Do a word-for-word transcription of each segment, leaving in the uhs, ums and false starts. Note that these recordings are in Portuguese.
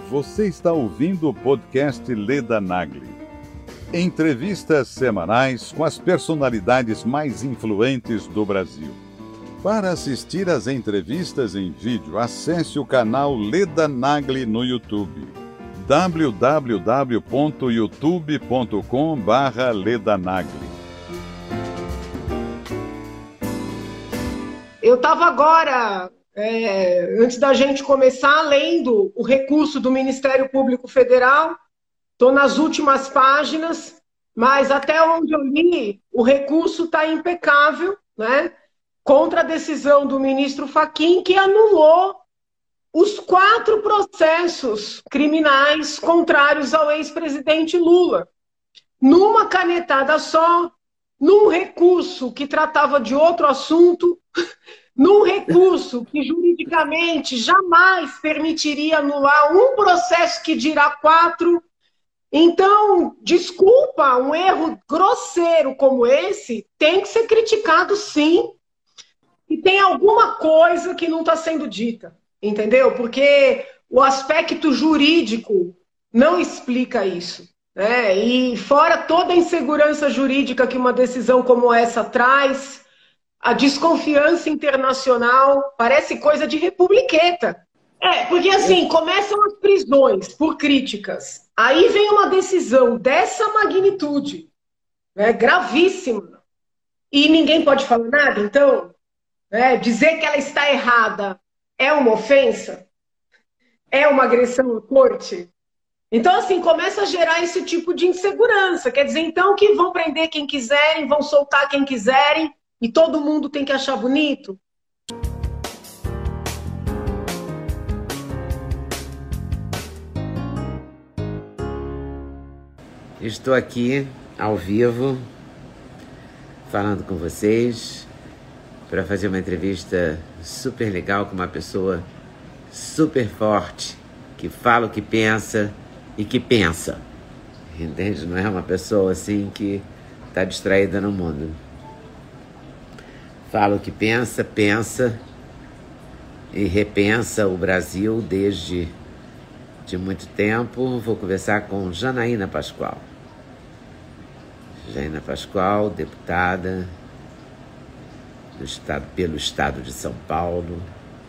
Você está ouvindo o podcast Leda Nagli. Entrevistas semanais com as personalidades mais influentes do Brasil. Para assistir às entrevistas em vídeo, acesse o canal Leda Nagli no YouTube. w w w ponto youtube ponto com barra Leda Nagli. Eu estava agora, é, antes da gente começar, lendo o recurso do Ministério Público Federal. Estou nas últimas páginas, mas até onde eu li, o recurso está impecável, né? Contra a decisão do ministro Fachin, que anulou os quatro processos criminais contrários ao ex-presidente Lula. Numa canetada só, num recurso que tratava de outro assunto, num recurso que juridicamente jamais permitiria anular um processo que dirá quatro. Então, desculpa, um erro grosseiro como esse tem que ser criticado, sim. E tem alguma coisa que não está sendo dita, entendeu? Porque o aspecto jurídico não explica isso, né? E fora toda a insegurança jurídica que uma decisão como essa traz, a desconfiança internacional parece coisa de republiqueta. É, porque assim, começam as prisões por críticas. Aí vem uma decisão dessa magnitude, né, gravíssima, e ninguém pode falar nada, então, né, dizer que ela está errada é uma ofensa? É uma agressão à corte? Então, assim, começa a gerar esse tipo de insegurança. Quer dizer, então, que vão prender quem quiserem, vão soltar quem quiserem, e todo mundo tem que achar bonito? Estou aqui, ao vivo, falando com vocês, para fazer uma entrevista super legal com uma pessoa super forte, que fala o que pensa e que pensa. Entende? Não é uma pessoa assim que está distraída no mundo. Fala o que pensa, pensa e repensa o Brasil desde de muito tempo. Vou conversar com Janaína Pascoal. Janaína Pascoal, deputada do estado, pelo estado de São Paulo.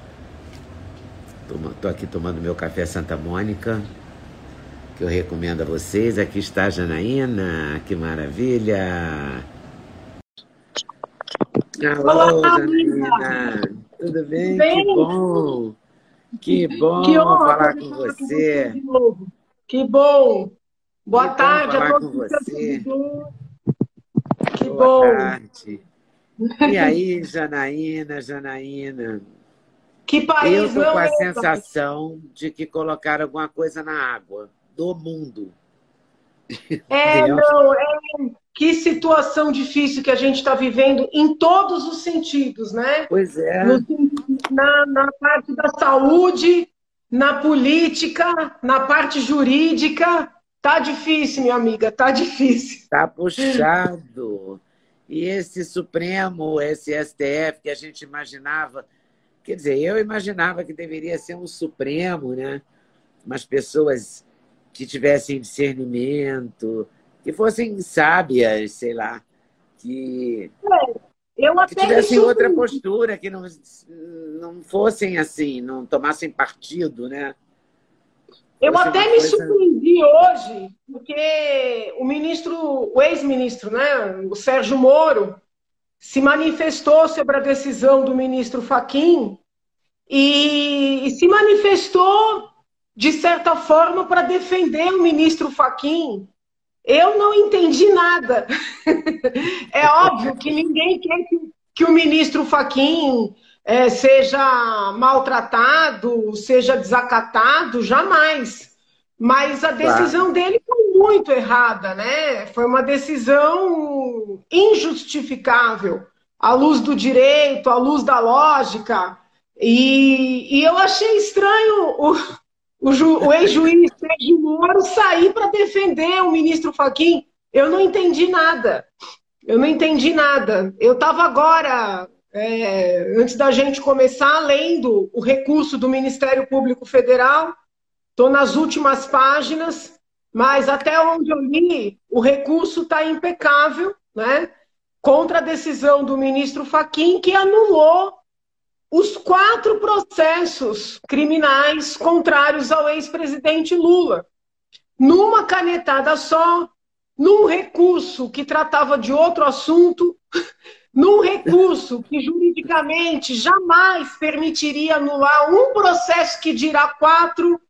Estou aqui tomando meu café Santa Mônica, que eu recomendo a vocês. Aqui está a Janaína, que maravilha! Alô, Olá, Janaína! Tudo bem? bem? Que bom! Que bom que honra falar com você! de novo. Que bom! Boa que tarde bom a falar todos. com você! Que Boa bom! tarde! E aí, Janaína, Janaína? Que país Eu estou não com a é? sensação de que colocaram alguma coisa na água do mundo. É, Entendeu? não, é... Que situação difícil que a gente está vivendo em todos os sentidos, né? Pois é. No, na, na parte da saúde, na política, na parte jurídica. Tá difícil, minha amiga, tá difícil. Tá puxado. E esse Supremo, esse S T F que a gente imaginava, quer dizer, eu imaginava que deveria ser um Supremo, né? Umas pessoas que tivessem discernimento, que fossem sábias, sei lá, que, É, eu até que tivessem me outra surpreendi. postura, que não, não fossem assim, não tomassem partido, né? Eu Fosse até uma me coisa... surpreendi hoje, porque o ministro, o ex-ministro, né, o Sérgio Moro, se manifestou sobre a decisão do ministro Fachin e, e se manifestou, de certa forma, para defender o ministro Fachin. Eu não entendi nada. É óbvio que ninguém quer que, que o ministro Fachin é, seja maltratado, seja desacatado, jamais. Mas a decisão Claro. dele foi muito errada, né? Foi uma decisão injustificável, à luz do direito, à luz da lógica. E, e eu achei estranho o, o, ju, o ex-juiz Sérgio Moro sair para defender o ministro Fachin. Eu não entendi nada. Eu não entendi nada. Eu estava agora, é, antes da gente começar, lendo o recurso do Ministério Público Federal. estou nas últimas páginas, mas até onde eu li, o recurso está impecável, né, contra a decisão do ministro Fachin, que anulou os quatro processos criminais contrários ao ex-presidente Lula. Numa canetada só, num recurso que tratava de outro assunto, num recurso que juridicamente jamais permitiria anular um processo que dirá quatro.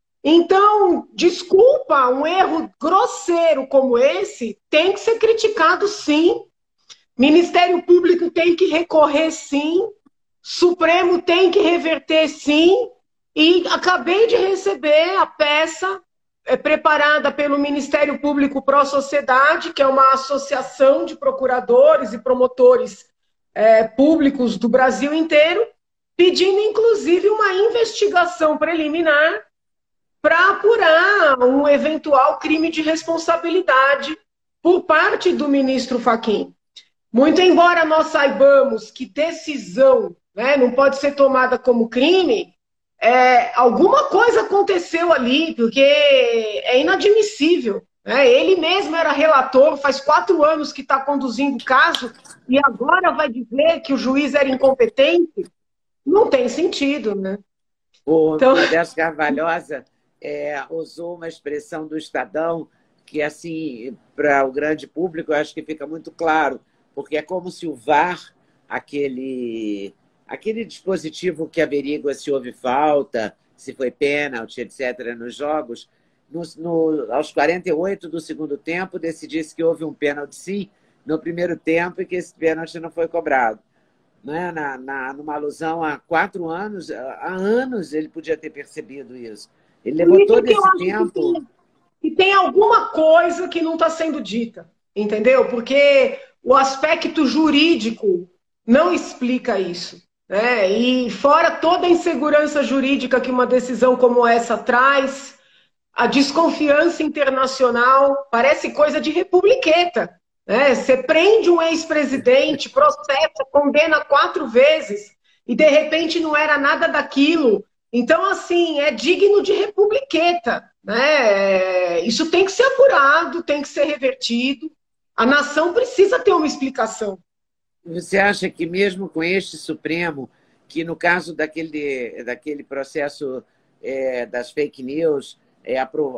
Então, desculpa, um erro grosseiro como esse tem que ser criticado, sim. Ministério Público tem que recorrer, sim. Supremo tem que reverter, sim. E acabei de receber a peça é, preparada pelo Ministério Público Pró Sociedade, que é uma associação de procuradores e promotores é, públicos do Brasil inteiro, pedindo, inclusive, uma investigação preliminar para apurar um eventual crime de responsabilidade por parte do ministro Fachin. Muito embora nós saibamos que decisão, né, não pode ser tomada como crime, é, alguma coisa aconteceu ali, porque é inadmissível. Né? Ele mesmo era relator, faz quatro anos que está conduzindo o caso, e agora vai dizer que o juiz era incompetente? Não tem sentido, né? O então... Modesto Carvalhosa é, usou uma expressão do Estadão que, assim, para o grande público, eu acho que fica muito claro, porque é como se o V A R, aquele, aquele dispositivo que averigua se houve falta, se foi pênalti, etcétera, nos jogos, no, no, aos quarenta e oito do segundo tempo, decidisse que houve um pênalti, sim, no primeiro tempo, e que esse pênalti não foi cobrado. Né? Na, na, numa alusão há quatro anos, há anos ele podia ter percebido isso. Ele levou todo esse tempo... E tem, tem alguma coisa que não está sendo dita, entendeu? Porque o aspecto jurídico não explica isso. Né? E fora toda a insegurança jurídica que uma decisão como essa traz, a desconfiança internacional parece coisa de republiqueta. Né? Você prende um ex-presidente, processa, condena quatro vezes e de repente não era nada daquilo. Então, assim, é digno de republiqueta. Né? Isso tem que ser apurado, tem que ser revertido. A nação precisa ter uma explicação. Você acha que mesmo com este Supremo, que no caso daquele, daquele processo é, das fake news, é, apro,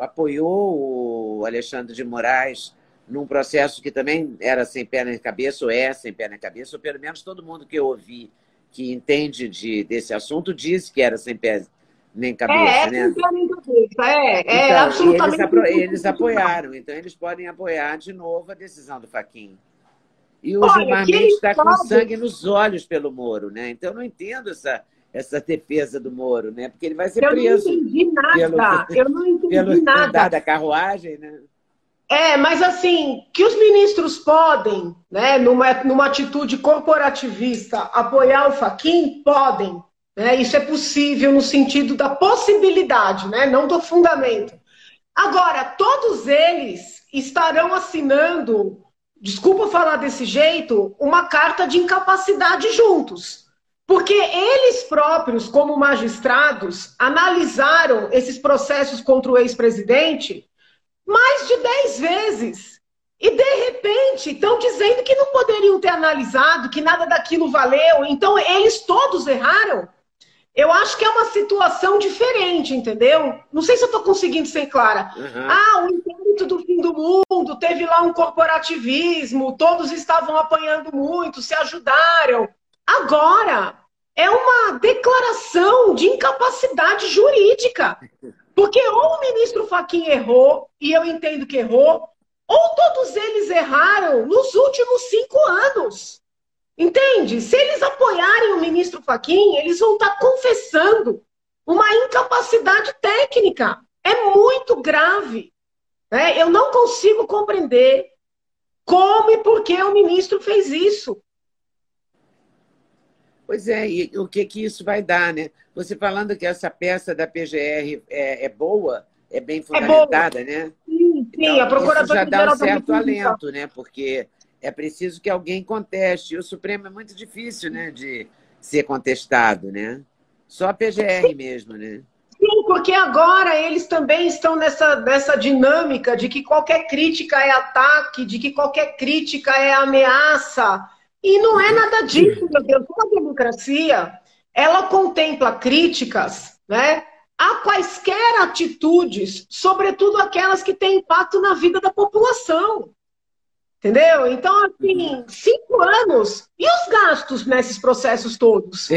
apoiou o Alexandre de Moraes num processo que também era sem pé nem cabeça, ou é sem pé nem cabeça, ou pelo menos todo mundo que eu ouvi que entende de, desse assunto disse que era sem pé nem cabeça, é, né? É, sem pé nem cabeça, é, é então, absolutamente... Eles, apro eles apoiaram, então eles podem apoiar de novo a decisão do Fachin. E o Olha, Gilmar Mendes está com sangue nos olhos pelo Moro, né? Então eu não entendo essa, essa defesa do Moro, né? Porque ele vai ser eu preso. Eu não entendi nada, pelo, eu não entendi pelo nada. da carruagem, né? É, mas assim, que os ministros podem, né, numa, numa atitude corporativista, apoiar o Fachin, podem. Né? Isso é possível no sentido da possibilidade, né? Não do fundamento. Agora, todos eles estarão assinando, desculpa falar desse jeito, uma carta de incapacidade juntos. Porque eles próprios, como magistrados, analisaram esses processos contra o ex-presidente mais de dez vezes. E, de repente, estão dizendo que não poderiam ter analisado, que nada daquilo valeu. Então, eles todos erraram. Eu acho que é uma situação diferente, entendeu? Não sei se eu estou conseguindo ser clara. Uhum. Ah, o inquérito do fim do mundo, teve lá um corporativismo, todos estavam apanhando muito, se ajudaram. Agora, é uma declaração de incapacidade jurídica. Porque ou o ministro Fachin errou, e eu entendo que errou, ou todos eles erraram nos últimos cinco anos. Entende? Se eles apoiarem o ministro Fachin, eles vão estar confessando uma incapacidade técnica. É muito grave. Né? Eu não consigo compreender como e por que o ministro fez isso. Pois é, e o que, que isso vai dar, né? Você falando que essa peça da P G R é, é boa, é bem fundamentada, é né? Sim, sim, então, a Procuradora isso já dá um certo da alento, né? Porque é preciso que alguém conteste. E o Supremo é muito difícil, né, de ser contestado, né? Só a P G R mesmo, né? Sim, porque agora eles também estão nessa, nessa dinâmica de que qualquer crítica é ataque, de que qualquer crítica é ameaça. E não é nada disso, meu Deus. Uma democracia, ela contempla críticas, né, a quaisquer atitudes, sobretudo aquelas que têm impacto na vida da população. Entendeu? Então, assim, cinco anos. E os gastos nesses processos todos?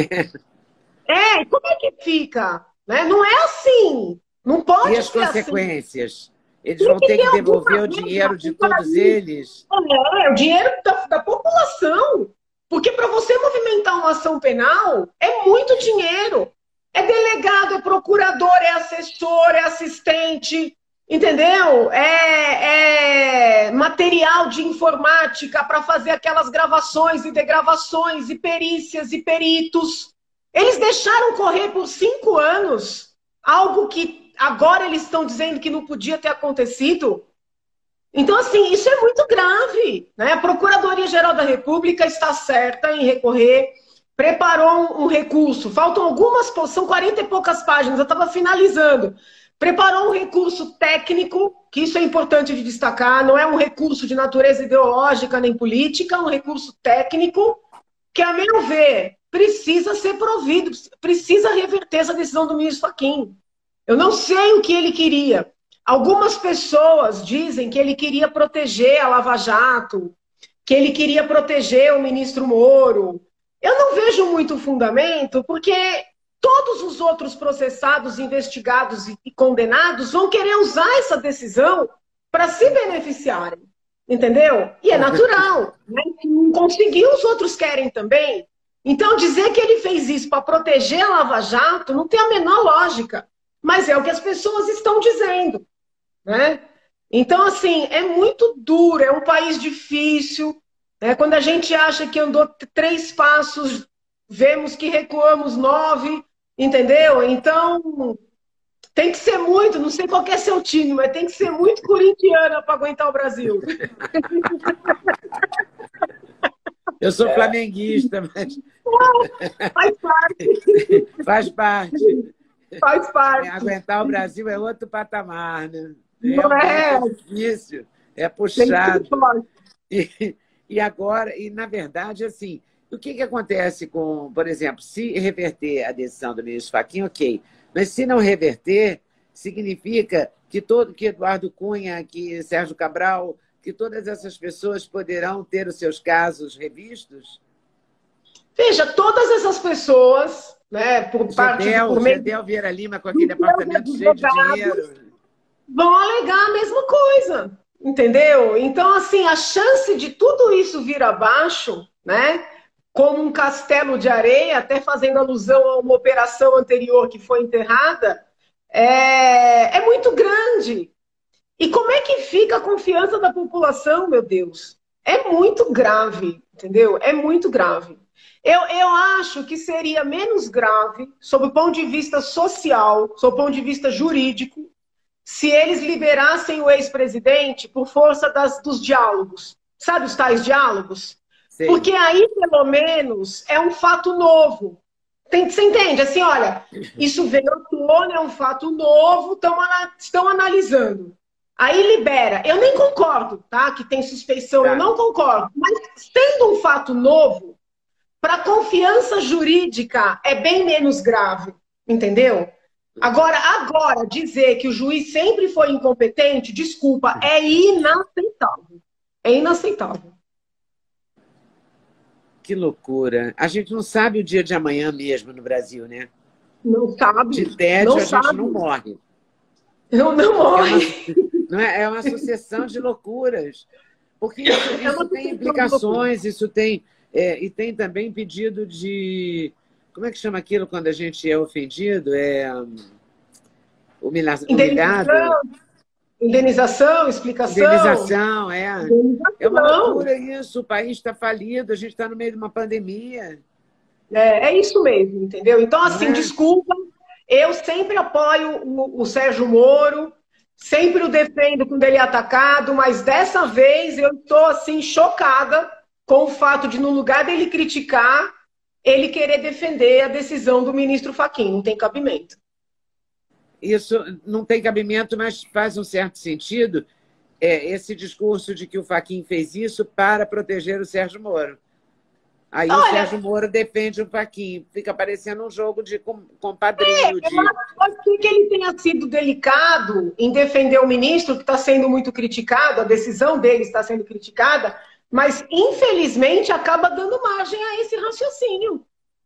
É, como é que fica? Né? Não é assim. Não pode E as ser consequências? Assim. Eles vão ter que devolver o dinheiro de todos eles? É, o dinheiro da, da população. Porque para você movimentar uma ação penal, é muito dinheiro. É delegado, é procurador, é assessor, é assistente, entendeu? É, é material de informática para fazer aquelas gravações e degravações, e perícias e peritos. Eles deixaram correr por cinco anos algo que agora eles estão dizendo que não podia ter acontecido. Então, assim, isso é muito grave, né? A Procuradoria-Geral da República está certa em recorrer, preparou um recurso, faltam algumas, são quarenta e poucas páginas, eu estava finalizando. Preparou um recurso técnico, que isso é importante de destacar, não é um recurso de natureza ideológica nem política, é um recurso técnico, que, a meu ver, precisa ser provido, precisa reverter essa decisão do ministro Fachin. Eu não sei o que ele queria. Algumas pessoas dizem que ele queria proteger a Lava Jato, que ele queria proteger o ministro Moro. Eu não vejo muito fundamento, porque todos os outros processados, investigados e condenados vão querer usar essa decisão para se beneficiarem, entendeu? E é natural, né? Se não conseguir, os outros querem também. Então, dizer que ele fez isso para proteger a Lava Jato não tem a menor lógica, mas é o que as pessoas estão dizendo, né? Então, assim, é muito duro, é um país difícil. É, quando a gente acha que andou três passos, vemos que recuamos nove, entendeu? Então, tem que ser muito, não sei qual que é seu time, mas tem que ser muito corintiana para aguentar o Brasil. Eu sou flamenguista, mas... Faz parte. Faz parte. Faz parte. É, aguentar o Brasil é outro patamar, né? Não é? É difícil, é puxado. E... E agora, e na verdade, assim, o que, que acontece com, por exemplo, se reverter a decisão do ministro Fachin, ok, mas se não reverter, significa que todo, que Eduardo Cunha, que Sérgio Cabral, que todas essas pessoas poderão ter os seus casos revistos? Veja, todas essas pessoas, né, por parte Gedel, do meio... Gedel Vieira Lima com aquele apartamento cheio de dinheiro, vão alegar a mesma coisa. Entendeu? Então, assim, a chance de tudo isso vir abaixo, né, como um castelo de areia, até fazendo alusão a uma operação anterior que foi enterrada, é, é muito grande. E como é que fica a confiança da população, meu Deus? É muito grave, entendeu? É muito grave. Eu, eu acho que seria menos grave, sob o ponto de vista social, sob o ponto de vista jurídico, se eles liberassem o ex-presidente por força das, dos diálogos. Sabe os tais diálogos? Sim. Porque aí, pelo menos, é um fato novo. Tem, você entende? Assim, olha, isso veio à tona, é um fato novo, tão, estão analisando. Aí libera. Eu nem concordo, tá? Que tem suspeição, tá. Eu não concordo. Mas sendo um fato novo, para a confiança jurídica é bem menos grave, entendeu? Agora, agora, dizer que o juiz sempre foi incompetente, desculpa, é inaceitável. É inaceitável. Que loucura. A gente não sabe o dia de amanhã mesmo no Brasil, né? Não sabe. De tédio não a sabe. gente não morre. Eu não morre. É uma, não é, é uma sucessão de loucuras. Porque isso, isso tem implicações, isso tem... É, e tem também pedido de... Como é que chama aquilo quando a gente é ofendido? É humilha... humilhado? Indenização, explicação. Indenização, é. Indenização. É uma loucura isso. O país está falido, a gente está no meio de uma pandemia. É, é isso mesmo, entendeu? Então, assim, é? desculpa, eu sempre apoio o, o Sérgio Moro, sempre o defendo quando ele é atacado, mas dessa vez eu estou, assim, chocada com o fato de, no lugar dele criticar, ele querer defender a decisão do ministro Fachin. Não tem cabimento. isso não tem cabimento, mas faz um certo sentido é, esse discurso de que o Fachin fez isso para proteger o Sérgio Moro. Aí Olha, o Sérgio Moro defende o Fachin. Fica parecendo um jogo de compadrinho. É, de... Eu acho que ele tenha sido delicado em defender o ministro, que está sendo muito criticado, a decisão dele está sendo criticada, mas, infelizmente, acaba dando margem a esse raciocínio.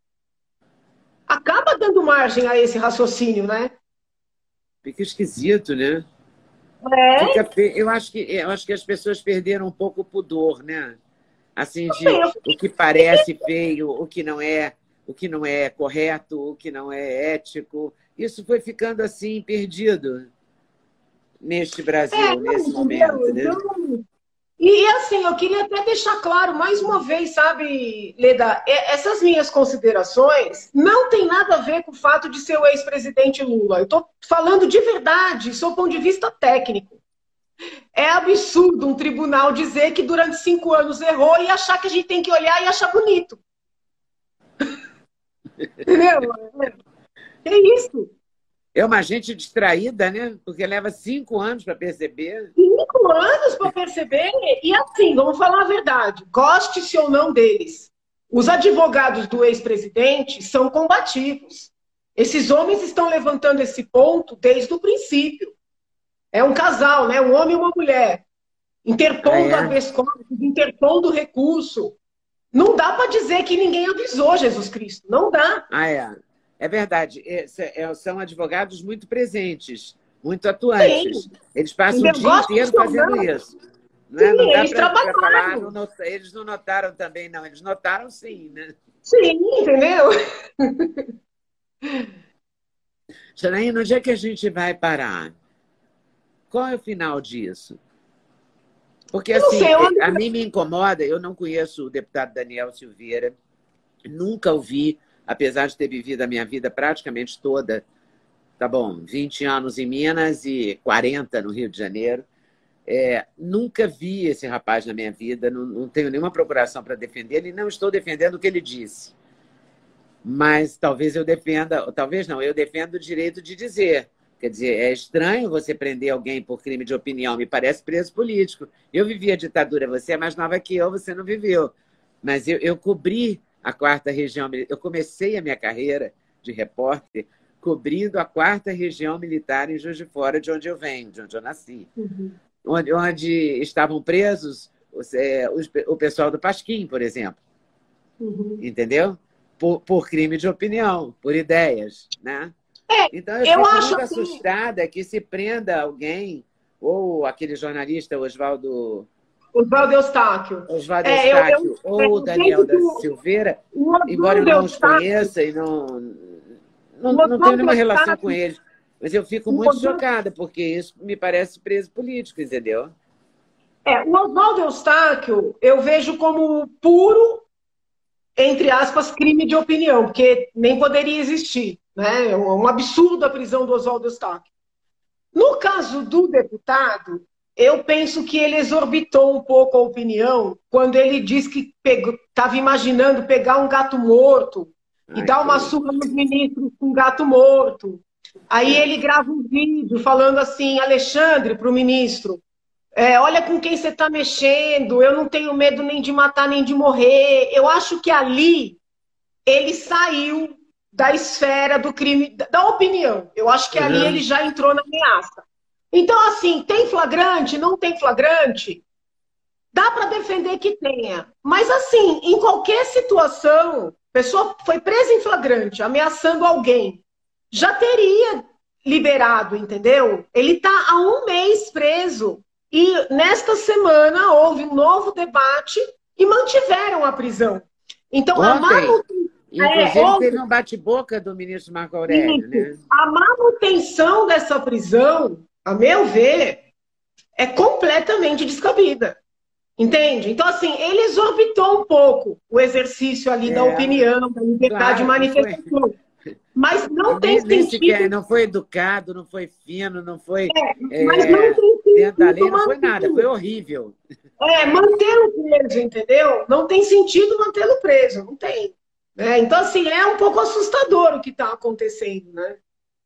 Acaba dando margem a esse raciocínio, né? Fica esquisito, né? É. Fica fe... eu, acho que, eu acho que as pessoas perderam um pouco o pudor, né? Assim, de o que parece feio, o que não é, o que não é correto, o que não é ético. Isso foi ficando assim, perdido neste Brasil, é, nesse não, momento. Né? Então, e assim, eu queria até deixar claro, mais uma vez, sabe, Leda, essas minhas considerações não tem nada a ver com o fato de ser o ex-presidente Lula. Eu estou falando de verdade, sob o ponto de vista técnico. É absurdo um tribunal dizer que durante cinco anos errou e achar que a gente tem que olhar e achar bonito. Entendeu? É isso. É uma gente distraída, né? Porque leva cinco anos para perceber. Cinco anos para perceber. E assim, vamos falar a verdade. Goste-se ou não deles. Os advogados do ex-presidente são combativos. Esses homens estão levantando esse ponto desde o princípio. É um casal, né? Um homem e uma mulher. Interpondo ah, é? habeas corpus, interpondo recurso. Não dá para dizer que ninguém avisou Jesus Cristo. Não dá. Ah, é. É verdade. É, são advogados muito presentes, muito atuantes. Sim. Eles passam o dia inteiro fazendo isso. Não, é? Sim, Não dá eles pra, trabalharam. Pra falar, não not... Eles não notaram também, não. Eles notaram sim, né? Sim, entendeu? Janaína, onde é que a gente vai parar? Qual é o final disso? Porque, assim, sei, onde... a mim me incomoda, eu não conheço o deputado Daniel Silveira, nunca o vi, apesar de ter vivido a minha vida praticamente toda, tá bom, vinte anos em Minas e quarenta no Rio de Janeiro. É, nunca vi esse rapaz na minha vida, não, não tenho nenhuma procuração para defender ele, não estou defendendo o que ele disse. Mas talvez eu defenda, talvez não, eu defendo o direito de dizer. Quer dizer, é estranho você prender alguém por crime de opinião, me parece preso político. Eu vivi a ditadura, você é mais nova que eu, você não viveu. Mas eu, eu cobri a quarta região, eu comecei a minha carreira de repórter cobrindo a quarta região militar em Juiz de Fora, de onde eu venho, de onde eu nasci. Uhum. Onde, onde estavam presos os, é, os, o pessoal do Pasquim, por exemplo. Uhum. Entendeu? Por, por crime de opinião, por ideias, né? É, então, eu, eu fico acho muito que... assustada que se prenda alguém, ou aquele jornalista Oswaldo... Oswaldo Eustáquio. Oswaldo é, Eustáquio, eu, eu, ou eu, Daniel da Silveira, embora eu não os conheça e não, não, não tenho nenhuma relação com eles. Mas eu fico muito chocada, porque isso me parece preso político, entendeu? É, o Oswaldo Eustáquio eu vejo como puro, entre aspas, crime de opinião, porque nem poderia existir. Né? É um absurdo a prisão do Oswaldo Eustáquio. No caso do deputado, eu penso que ele exorbitou um pouco a opinião quando ele disse que estava imaginando pegar um gato morto Ai, e dar uma surra nos ministros com um gato morto. Aí ele grava um vídeo falando assim, Alexandre, para o ministro, é, olha com quem você está mexendo, eu não tenho medo nem de matar nem de morrer. Eu acho que ali ele saiu da esfera do crime, da opinião. Eu acho que ali uhum. ele já entrou na ameaça. Então, assim, tem flagrante? Não tem flagrante? Dá para defender que tenha. Mas, assim, em qualquer situação, a pessoa foi presa em flagrante, ameaçando alguém, já teria liberado, entendeu? Ele está há um mês preso. E, nesta semana, houve um novo debate e mantiveram a prisão. Então, Ontem. a manutenção... Inclusive, é, teve um bate-boca do ministro Marco Aurélio. Né? A manutenção dessa prisão, a meu ver, é completamente descabida. Entende? Então, assim, ele exorbitou um pouco o exercício ali é, da opinião, da liberdade claro, de manifestação. Foi. Mas não tem nem sentido... Sequer, não foi educado, não foi fino, não foi... É, mas é, não tem sentido. Lei, não foi nada, foi horrível. É, mantê-lo preso, entendeu? Não tem sentido mantê-lo preso, não tem. É, então, assim, é um pouco assustador o que está acontecendo, né?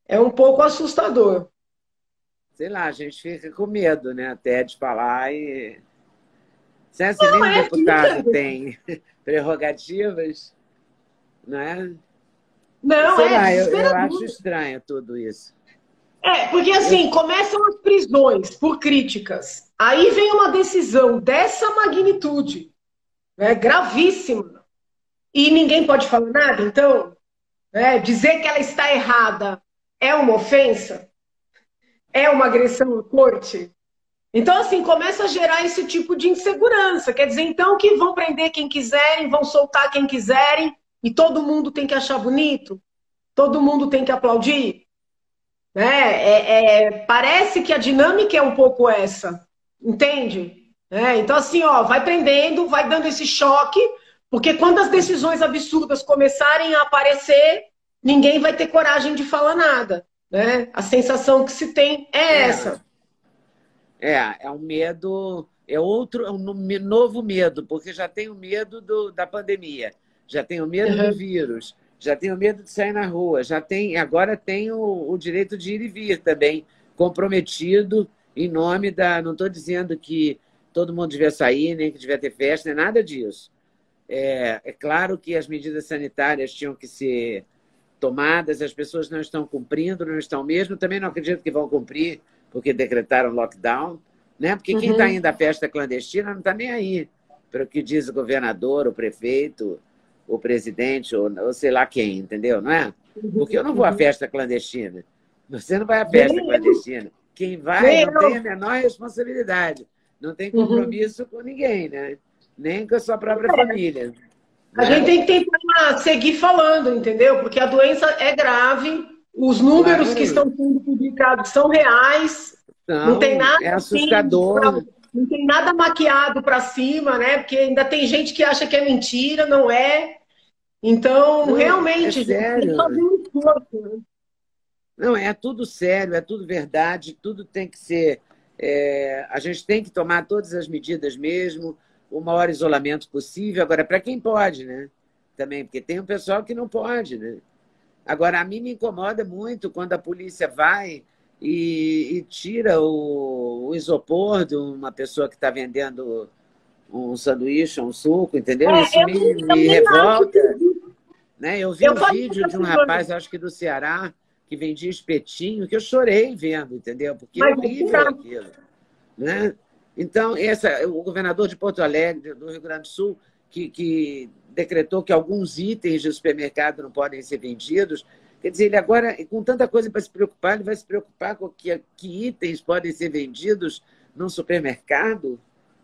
é um pouco assustador. Sei lá, a gente fica com medo, né? Até de falar e... Se assim, Não, nem o é, deputado fica. tem prerrogativas, não é? Não, Sei é lá, eu, eu acho desesperador. estranho tudo isso. É, porque Eu, assim, começam as prisões por críticas. Aí vem uma decisão dessa magnitude, né, gravíssima, e ninguém pode falar nada, então, né, dizer que ela está errada é uma ofensa? É uma agressão à corte? Então, assim, começa a gerar esse tipo de insegurança. Quer dizer, então, que vão prender quem quiserem, vão soltar quem quiserem, e todo mundo tem que achar bonito? Todo mundo tem que aplaudir? Né? É, é, parece que a dinâmica é um pouco essa, entende? É, então, assim, ó, vai prendendo, vai dando esse choque, porque quando as decisões absurdas começarem a aparecer, ninguém vai ter coragem de falar nada. Né? A sensação que se tem é é, essa. é, é um medo, é outro, é um novo medo, porque já tenho medo do, da pandemia, já tenho medo do Uhum. vírus, já tenho medo de sair na rua, já tem, agora tenho o, o direito de ir e vir também, comprometido em nome da. Não estou dizendo que todo mundo devia sair, nem que devia ter festa, nem nada disso. É, é claro que as medidas sanitárias tinham que ser tomadas, as pessoas não estão cumprindo, não estão mesmo, também não acredito que vão cumprir, porque decretaram lockdown, né? Porque quem está Uhum. indo à festa clandestina não está nem aí para o que diz o governador, o prefeito, o presidente, ou, ou sei lá quem, entendeu? Não é? Porque eu não vou à Uhum. festa clandestina. Você não vai à festa Nem eu, clandestina. Quem vai nem não tem a eu. menor responsabilidade, não tem Uhum. compromisso com ninguém, né? Nem com a sua própria família, A gente né? tem que tentar seguir falando, entendeu? Porque a doença é grave, os números que estão Claro, sendo publicados são reais, não tem então, nada é assim, pra- assustador. não tem nada maquiado para cima, né? Porque ainda tem gente que acha que é mentira, não é. Então, Não, é realmente, a gente tem que fazer sério. um esforço, né? Não, é tudo sério, é tudo verdade, tudo tem que ser. É, a gente tem que tomar todas as medidas mesmo, o maior isolamento possível. Agora, para quem pode, né? Também, porque tem um pessoal que não pode, né? Agora, a mim me incomoda muito quando a polícia vai e, e tira o, o isopor de uma pessoa que está vendendo um sanduíche, um suco, entendeu? Isso É, eu, me, nem- eu me nem acho revolta. que. Né? Eu vi Eu um falei vídeo essa de um semana, rapaz, acho que do Ceará, que vendia espetinho, que eu chorei vendo, entendeu? Porque é mas é horrível verdade. aquilo. Né? Então, essa, o governador de Porto Alegre, do Rio Grande do Sul, que, que decretou que alguns itens de supermercado não podem ser vendidos, quer dizer, ele agora, com tanta coisa para se preocupar, ele vai se preocupar com que, que itens podem ser vendidos num supermercado?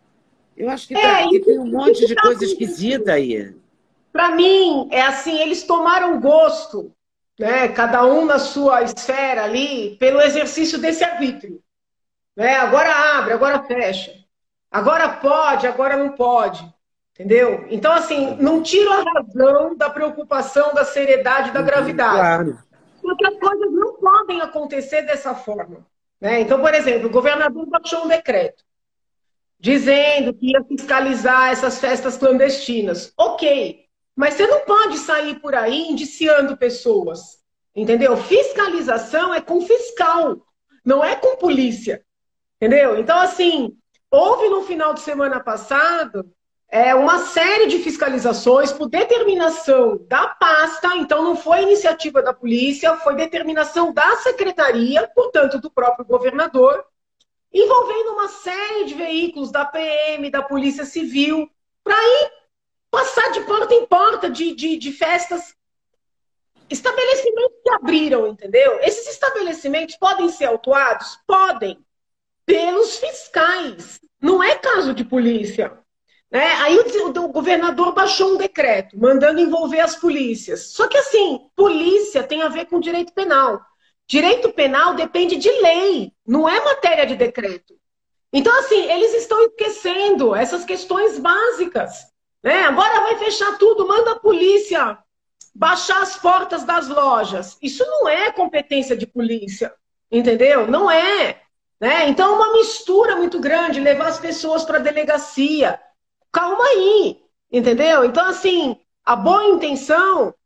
Eu acho que, É, tá, que isso tem um que monte de está coisa acontecendo. esquisita aí. Para mim, é assim, eles tomaram gosto, né, cada um na sua esfera ali, pelo exercício desse arbítrio. Né? Agora abre, agora fecha. Agora pode, agora não pode. Entendeu? Então, assim, não Uhum. tiro a razão da preocupação, da seriedade, da Uhum, gravidade. claro. Porque as coisas não podem acontecer dessa forma. Né? Então, por exemplo, o governador baixou um decreto dizendo que ia fiscalizar essas festas clandestinas. Ok, mas você não pode sair por aí indiciando pessoas, entendeu? Fiscalização é com fiscal, não é com polícia, entendeu? Então, assim, houve no final de semana passado é, uma série de fiscalizações por determinação da pasta, então não foi iniciativa da polícia, foi determinação da secretaria, portanto, do próprio governador, envolvendo uma série de veículos da P M, da Polícia Civil, para ir passar de porta em porta de, de, de festas, estabelecimentos que abriram, entendeu? Esses estabelecimentos podem ser autuados? Podem, pelos fiscais. Não é caso de polícia. Né? Aí o, o governador baixou um decreto, mandando envolver as polícias. Só que, assim, polícia tem a ver com direito penal. Direito penal depende de lei, não é matéria de decreto. Então, assim, eles estão esquecendo essas questões básicas. Né? Agora vai fechar tudo, manda a polícia baixar as portas das lojas. Isso não é competência de polícia, entendeu? Não é. Né? Então, uma mistura muito grande, levar as pessoas para a delegacia. Calma aí, entendeu? Então, assim, a boa intenção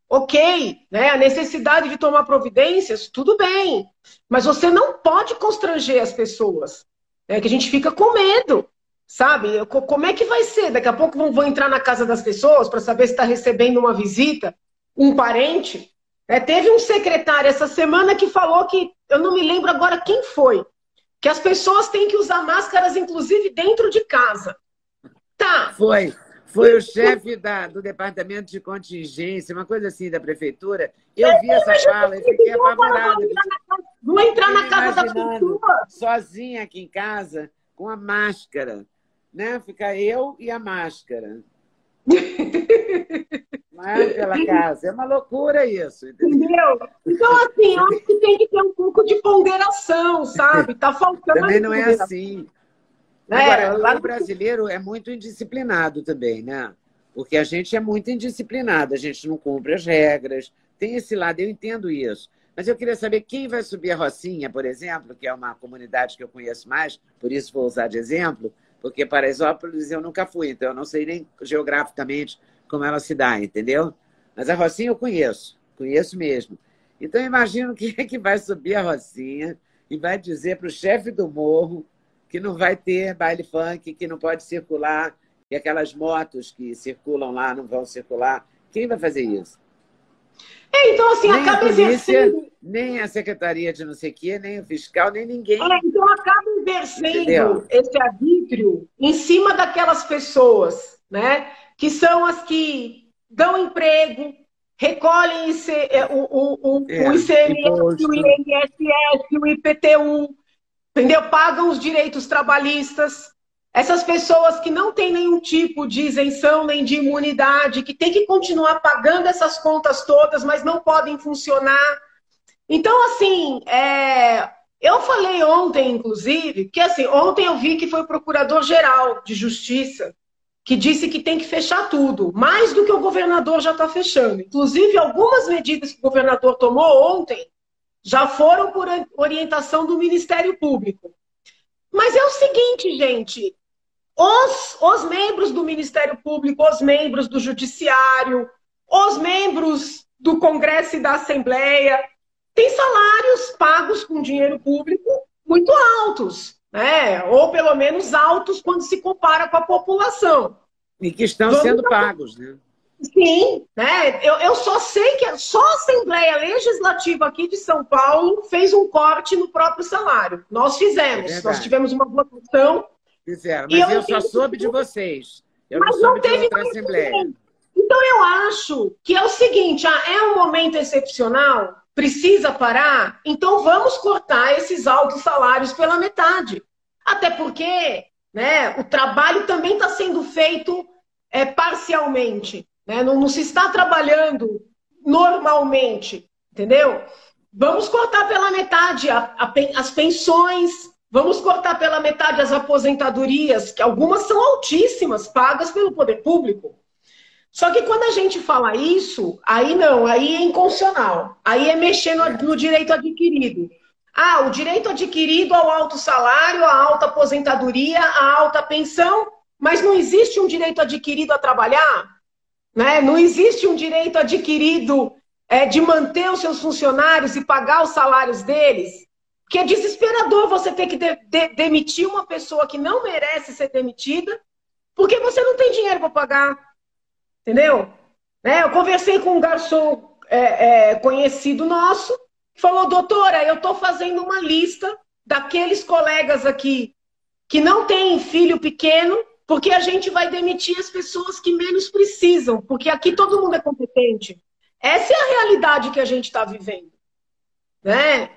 ok, né? A necessidade de tomar providências, tudo bem. Mas você não pode constranger as pessoas, né? Que a gente fica com medo, sabe? Como é que vai ser? Daqui a pouco vão, vão entrar na casa das pessoas para saber se está recebendo uma visita, um parente. É, teve um secretário essa semana que falou que, eu não me lembro agora quem foi, que as pessoas têm que usar máscaras, inclusive, dentro de casa. Tá. Foi. Foi o chefe da, do departamento de contingência, uma coisa assim, da prefeitura. Eu vi essa fala e fiquei apavorada. Vou entrar na casa da pessoa. Sozinha aqui em casa, com a máscara. Né? Fica eu e a máscara. Não é pela casa. É uma loucura isso. Entendeu? Então, assim, eu acho que tem que ter um pouco de ponderação, sabe? Tá faltando. Também não é assim. Agora, é, lá... o brasileiro é muito indisciplinado também, né? Porque a gente é muito indisciplinado, a gente não cumpre as regras, tem esse lado, eu entendo isso. Mas eu queria saber quem vai subir a Rocinha, por exemplo, que é uma comunidade que eu conheço mais, por isso vou usar de exemplo, porque Paraisópolis eu nunca fui, então eu não sei nem geograficamente como ela se dá, entendeu? Mas a Rocinha eu conheço, conheço mesmo. Então eu imagino quem é que vai subir a Rocinha e vai dizer para o chefe do morro que não vai ter baile funk, que não pode circular, e aquelas motos que circulam lá não vão circular. Quem vai fazer isso? É, então, assim, nem acaba a polícia, exercendo... nem a secretaria de não sei o quê, nem o fiscal, nem ninguém. É, então, acaba exercendo Entendeu? esse arbítrio em cima daquelas pessoas, né? Que são as que dão emprego, recolhem o, o, o, É, o I C M S, imposto. o I N S S, o I P T U, entendeu? Pagam os direitos trabalhistas. Essas pessoas que não têm nenhum tipo de isenção nem de imunidade, que têm que continuar pagando essas contas todas, mas não podem funcionar. Então, assim, é... eu falei ontem, inclusive, que assim, ontem eu vi que foi o Procurador-Geral de Justiça que disse que tem que fechar tudo, mais do que o governador já está fechando. Inclusive, algumas medidas que o governador tomou ontem já foram por orientação do Ministério Público. Mas é o seguinte, gente, os, os membros do Ministério Público, os membros do Judiciário, os membros do Congresso e da Assembleia, têm salários pagos com dinheiro público muito altos, né? Ou pelo menos altos quando se compara com a população. E que estão Vamos sendo pra... pagos, né? Sim, né? Eu, eu só sei que só a Assembleia Legislativa aqui de São Paulo fez um corte no próprio salário. Nós fizemos, É nós tivemos uma votação. Fizeram, mas eu, eu só soube de vocês. Eu mas não soube não teve de outra Assembleia. Ninguém. Então eu acho que é o seguinte, ah, é um momento excepcional, precisa parar, então vamos cortar esses altos salários pela metade. Até porque, né, o trabalho também está sendo feito é, parcialmente. Né? Não, não se está trabalhando normalmente, entendeu? Vamos cortar pela metade a, a, as pensões, vamos cortar pela metade as aposentadorias, que algumas são altíssimas, pagas pelo poder público. Só que quando a gente fala isso, aí não, aí é inconstitucional, aí é mexer no, no direito adquirido. Ah, o direito adquirido ao alto salário, à alta aposentadoria, à alta pensão, mas não existe um direito adquirido a trabalhar? Né? Não existe um direito adquirido é, de manter os seus funcionários e pagar os salários deles? Porque é desesperador você ter que de, de, demitir uma pessoa que não merece ser demitida porque você não tem dinheiro para pagar. Entendeu? Né? Eu conversei com um garçom é, é, conhecido nosso que falou, doutora, eu estou fazendo uma lista daqueles colegas aqui que não têm filho pequeno, porque a gente vai demitir as pessoas que menos precisam, porque aqui todo mundo é competente. Essa é a realidade que a gente está vivendo. Né?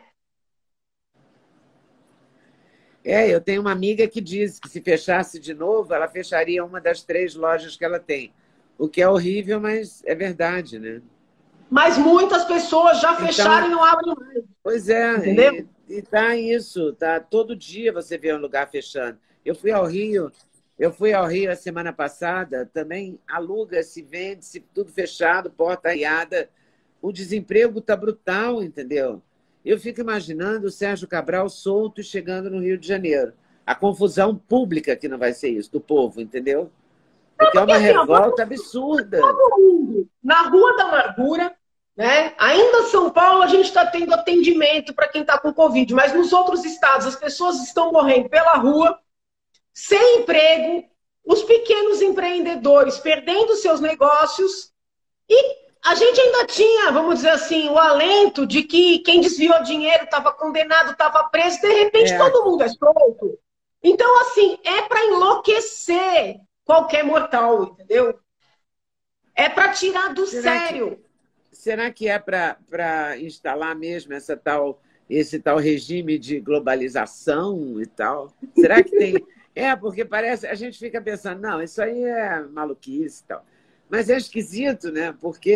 É, eu tenho uma amiga que diz que se fechasse de novo, ela fecharia uma das três lojas que ela tem. O que é horrível, mas é verdade, né? Mas muitas pessoas já então, fecharam e não abrem mais. Pois é, entendeu? E, e tá isso, tá todo dia você vê um lugar fechando. Eu fui ao Rio, eu fui ao Rio a semana passada, também aluga-se, vende-se, tudo fechado, porta arriada. O desemprego tá brutal, entendeu? Eu fico imaginando o Sérgio Cabral solto e chegando no Rio de Janeiro. A confusão pública que não vai ser isso, do povo, entendeu? Porque é uma revolta absurda. Todo mundo na Rua da Amargura, né? Ainda São Paulo a gente está tendo atendimento para quem está com Covid, mas nos outros estados as pessoas estão morrendo pela rua, sem emprego, os pequenos empreendedores perdendo seus negócios, e a gente ainda tinha, vamos dizer assim, o alento de que quem desviou dinheiro estava condenado, estava preso, de repente é. todo mundo é solto. Então, assim, é para enlouquecer qualquer mortal, entendeu? É para tirar do será sério. Que, será que é para instalar mesmo essa tal, esse tal regime de globalização e tal? Será que tem... É, porque parece... A gente fica pensando, não, isso aí é maluquice e tal. Mas é esquisito, né? Porque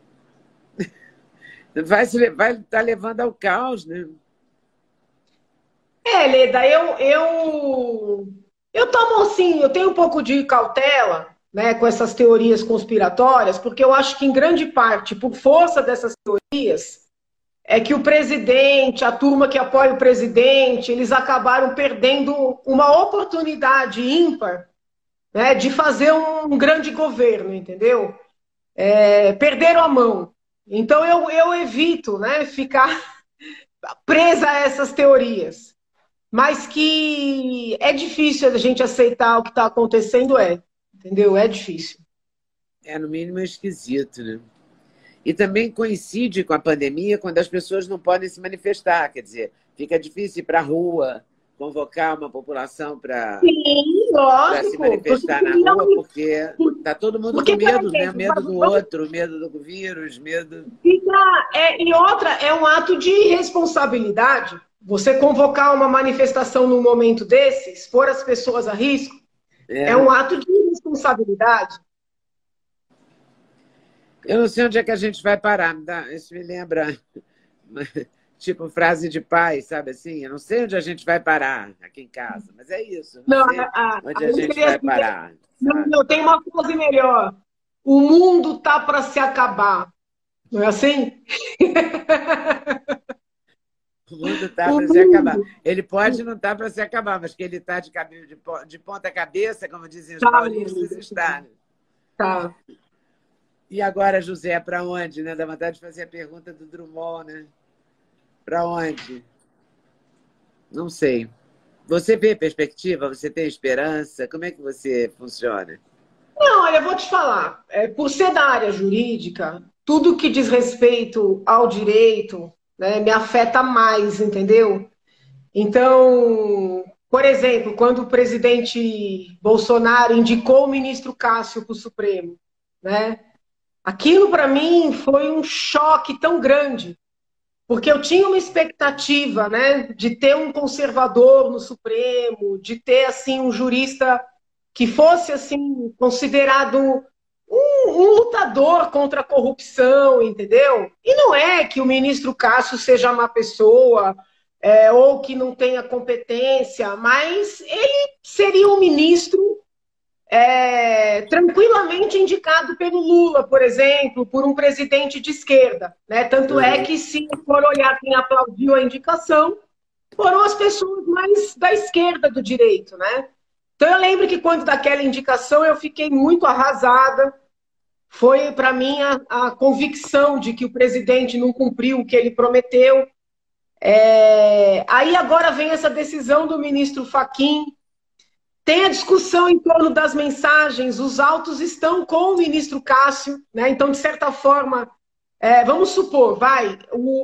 vai estar vai tá levando ao caos, né? É, Leda, eu, eu, eu tomo assim, eu tenho um pouco de cautela, né, com essas teorias conspiratórias, porque eu acho que, em grande parte, por força dessas teorias, é que o presidente, a turma que apoia o presidente, eles acabaram perdendo uma oportunidade ímpar, né, de fazer um grande governo, entendeu? É, perderam a mão. Então, eu, eu evito, né, ficar presa a essas teorias. Mas que é difícil a gente aceitar o que está acontecendo, é. Entendeu? É difícil. É, no mínimo, é esquisito, né? E também coincide com a pandemia quando as pessoas não podem se manifestar. Quer dizer, fica difícil ir para a rua, convocar uma população para se manifestar na rua, porque está todo mundo porque, com medo, exemplo, né? Medo do vamos... outro, medo do vírus, medo... Fica, é, e outra, é um ato de responsabilidade. Você convocar uma manifestação num momento desse, expor as pessoas a risco, é, é um ato de responsabilidade. Eu não sei onde é que a gente vai parar. Isso me lembra, tipo, frase de pai, sabe assim? Eu não sei onde a gente vai parar aqui em casa, mas é isso. Não, não sei a, onde a, a gente vai parar. Não, não, tem uma frase melhor. O mundo tá para se acabar. Não é assim? O mundo está para se acabar. Ele pode não estar para se acabar, mas que ele está de, de, de ponta cabeça, como dizem os tá, paulistas, está. Tá. E agora, José, para onde? Né? Dá vontade de fazer a pergunta do Drummond, né? Para onde? Não sei. Você vê perspectiva? Você tem esperança? Como é que você funciona? Não, olha, eu vou te falar. É, por ser da área jurídica, tudo que diz respeito ao direito, né, me afeta mais, entendeu? Então, por exemplo, quando o presidente Bolsonaro indicou o ministro Cássio para o Supremo, né, aquilo para mim foi um choque tão grande, porque eu tinha uma expectativa, né, de ter um conservador no Supremo, de ter assim um jurista que fosse assim considerado Um, um lutador contra a corrupção, entendeu? E não é que o ministro Cássio seja uma pessoa é, ou que não tenha competência, mas ele seria um ministro é, tranquilamente indicado pelo Lula, por exemplo, por um presidente de esquerda, né? Tanto uhum. é que, se for olhar quem aplaudiu a indicação, foram as pessoas mais da esquerda do direito, né? Então eu lembro que, quando daquela indicação, eu fiquei muito arrasada. Foi, para mim, a, a convicção de que o presidente não cumpriu o que ele prometeu. É... Aí agora vem essa decisão do ministro Fachin. Tem a discussão em torno das mensagens. Os autos estão com o ministro Cássio, né? Então, de certa forma, é, vamos supor, vai, o,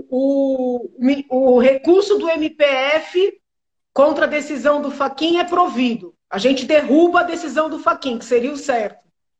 o, o recurso do M P F contra a decisão do Fachin é provido. A gente derruba a decisão do Fachin, que seria o certo.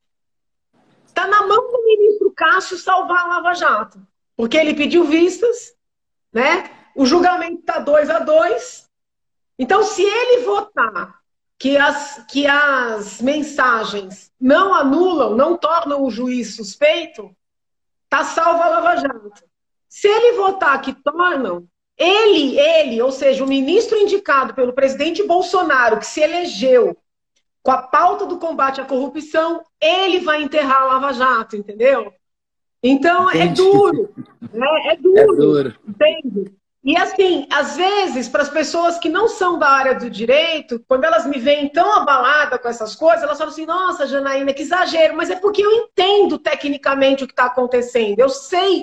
Está na mão do ministro Cássio salvar a Lava Jato, porque ele pediu vistas, né? O julgamento está dois a dois. Então, se ele votar que as, que as mensagens não anulam, não tornam o juiz suspeito, está salva a Lava Jato. Se ele votar que tornam, ele, ele, ou seja, o ministro indicado pelo presidente Bolsonaro, que se elegeu com a pauta do combate à corrupção, ele vai enterrar a Lava Jato, entendeu? Então, Entendi. é duro, né? É duro, é duro, entende? E assim, às vezes, para as pessoas que não são da área do direito, quando elas me veem tão abalada com essas coisas, elas falam assim, nossa, Janaína, que exagero, mas é porque eu entendo tecnicamente o que está acontecendo, eu sei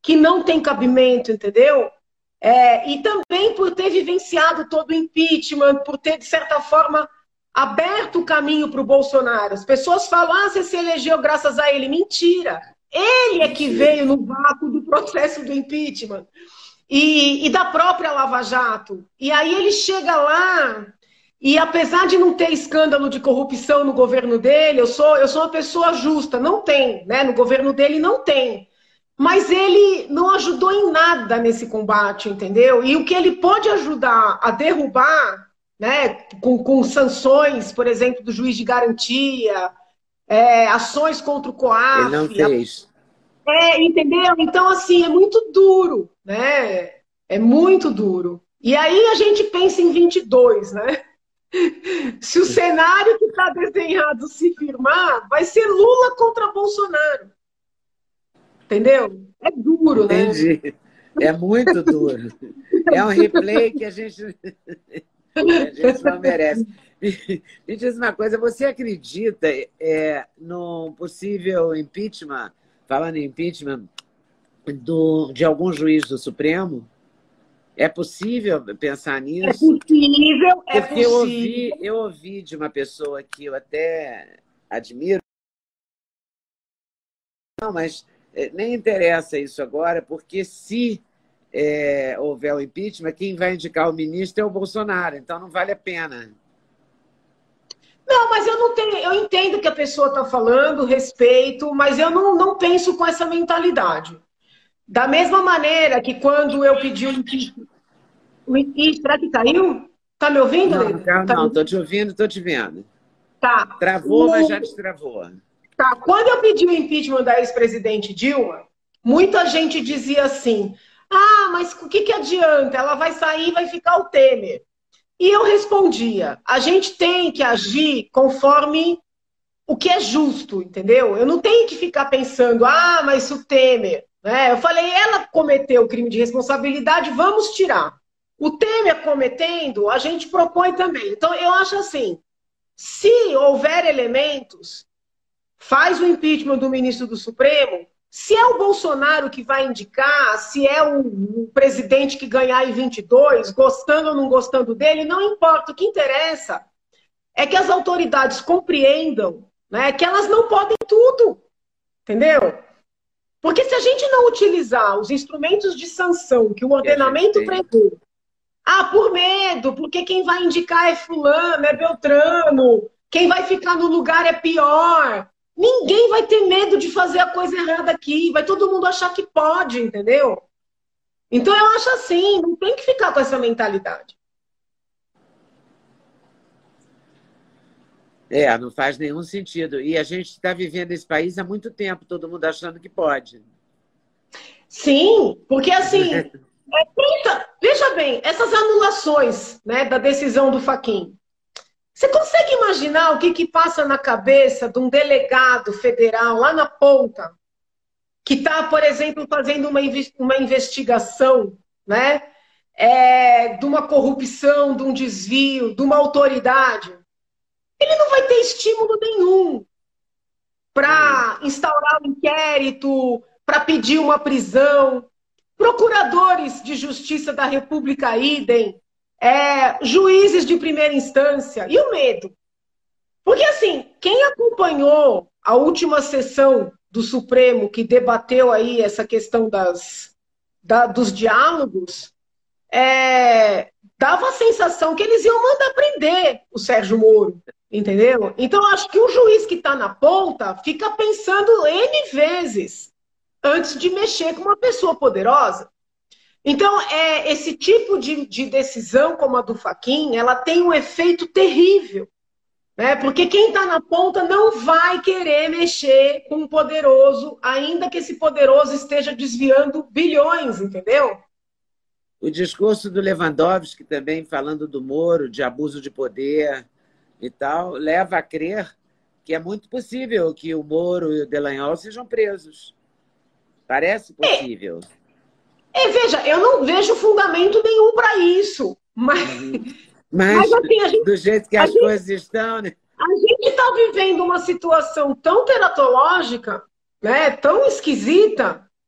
que não tem cabimento, entendeu? É, e também por ter vivenciado todo o impeachment, por ter, de certa forma, aberto o caminho para o Bolsonaro. As pessoas falam, ah, você se elegeu graças a ele. Mentira! Ele é que veio no vácuo do processo do impeachment e, e da própria Lava Jato. E aí ele chega lá e, apesar de não ter escândalo de corrupção no governo dele, eu sou, eu sou uma pessoa justa, não tem, né? No governo dele não tem. Mas ele não ajudou em nada nesse combate, entendeu? E o que ele pode ajudar a derrubar, né, com, com sanções, por exemplo, do juiz de garantia, é, ações contra o COAF... Ele não fez. É, entendeu? Então, assim, é muito duro, né? É muito duro. E aí a gente pensa em vinte e dois, né? Se o cenário que está desenhado se firmar, vai ser Lula contra Bolsonaro. Entendeu? É duro, né? Entendi. É muito duro. É um replay que a gente, a gente não merece. Me diz uma coisa, você acredita é, no possível impeachment, falando em impeachment, do, de algum juiz do Supremo? É possível pensar nisso? É possível, é Porque possível. Eu ouvi, eu ouvi de uma pessoa que eu até admiro, não, mas nem interessa isso agora, porque se é, houver o impeachment, quem vai indicar o ministro é o Bolsonaro, então não vale a pena. Não, mas eu não tenho, eu entendo o que a pessoa está falando, respeito, mas eu não, não penso com essa mentalidade. Da mesma maneira que quando eu pedi o impeachment... O impeachment, será que caiu? Tá me ouvindo, Não, Leda? não, Tá não, estou te ouvindo, estou te vendo. Tá. Travou, o... mas já destravou. Tá. Quando eu pedi o impeachment da ex-presidente Dilma, muita gente dizia assim, ah, mas o que, que adianta? Ela vai sair e vai ficar o Temer. E eu respondia, a gente tem que agir conforme o que é justo, entendeu? Eu não tenho que ficar pensando, ah, mas o Temer... Né? Eu falei, ela cometeu o crime de responsabilidade, vamos tirar. O Temer cometendo, a gente propõe também. Então, eu acho assim, se houver elementos, faz o impeachment do ministro do Supremo, se é o Bolsonaro que vai indicar, se é o, o presidente que ganhar em vinte e dois, gostando ou não gostando dele, não importa. O que interessa é que as autoridades compreendam, né, que elas não podem tudo, entendeu? Porque se a gente não utilizar os instrumentos de sanção que o ordenamento prevê, ah, por medo, porque quem vai indicar é fulano, é Beltrano, quem vai ficar no lugar é pior. Ninguém vai ter medo de fazer a coisa errada aqui, vai todo mundo achar que pode, entendeu? Então eu acho assim, não tem que ficar com essa mentalidade. É, não faz nenhum sentido. E a gente está vivendo esse país há muito tempo, todo mundo achando que pode. Sim, porque assim, é, tenta, veja bem, essas anulações, né, da decisão do Fachin. Você consegue imaginar o que, que passa na cabeça de um delegado federal lá na ponta, que está, por exemplo, fazendo uma, uma investigação, né, é, de uma corrupção, de um desvio, de uma autoridade? Ele não vai ter estímulo nenhum para instaurar um inquérito, para pedir uma prisão. Procuradores de Justiça da República, idem, é, juízes de primeira instância. E o medo? Porque, assim, quem acompanhou a última sessão do Supremo, que debateu aí essa questão das, da, dos diálogos, é, dava a sensação que eles iam mandar prender o Sérgio Moro. Entendeu? Então, acho que o juiz que está na ponta fica pensando N vezes antes de mexer com uma pessoa poderosa. Então, é, esse tipo de, de decisão, como a do Fachin, ela tem um efeito terrível. Né? Porque quem está na ponta não vai querer mexer com um poderoso, ainda que esse poderoso esteja desviando bilhões, entendeu? O discurso do Lewandowski também, falando do Moro, de abuso de poder... e tal, leva a crer que é muito possível que o Moro e o Dallagnol sejam presos. Parece possível. É, é, veja, eu não vejo fundamento nenhum para isso. Mas, mas, mas assim, a gente, do jeito que as gente, coisas estão... Né? A gente está vivendo uma situação tão teratológica, né, tão esquisita,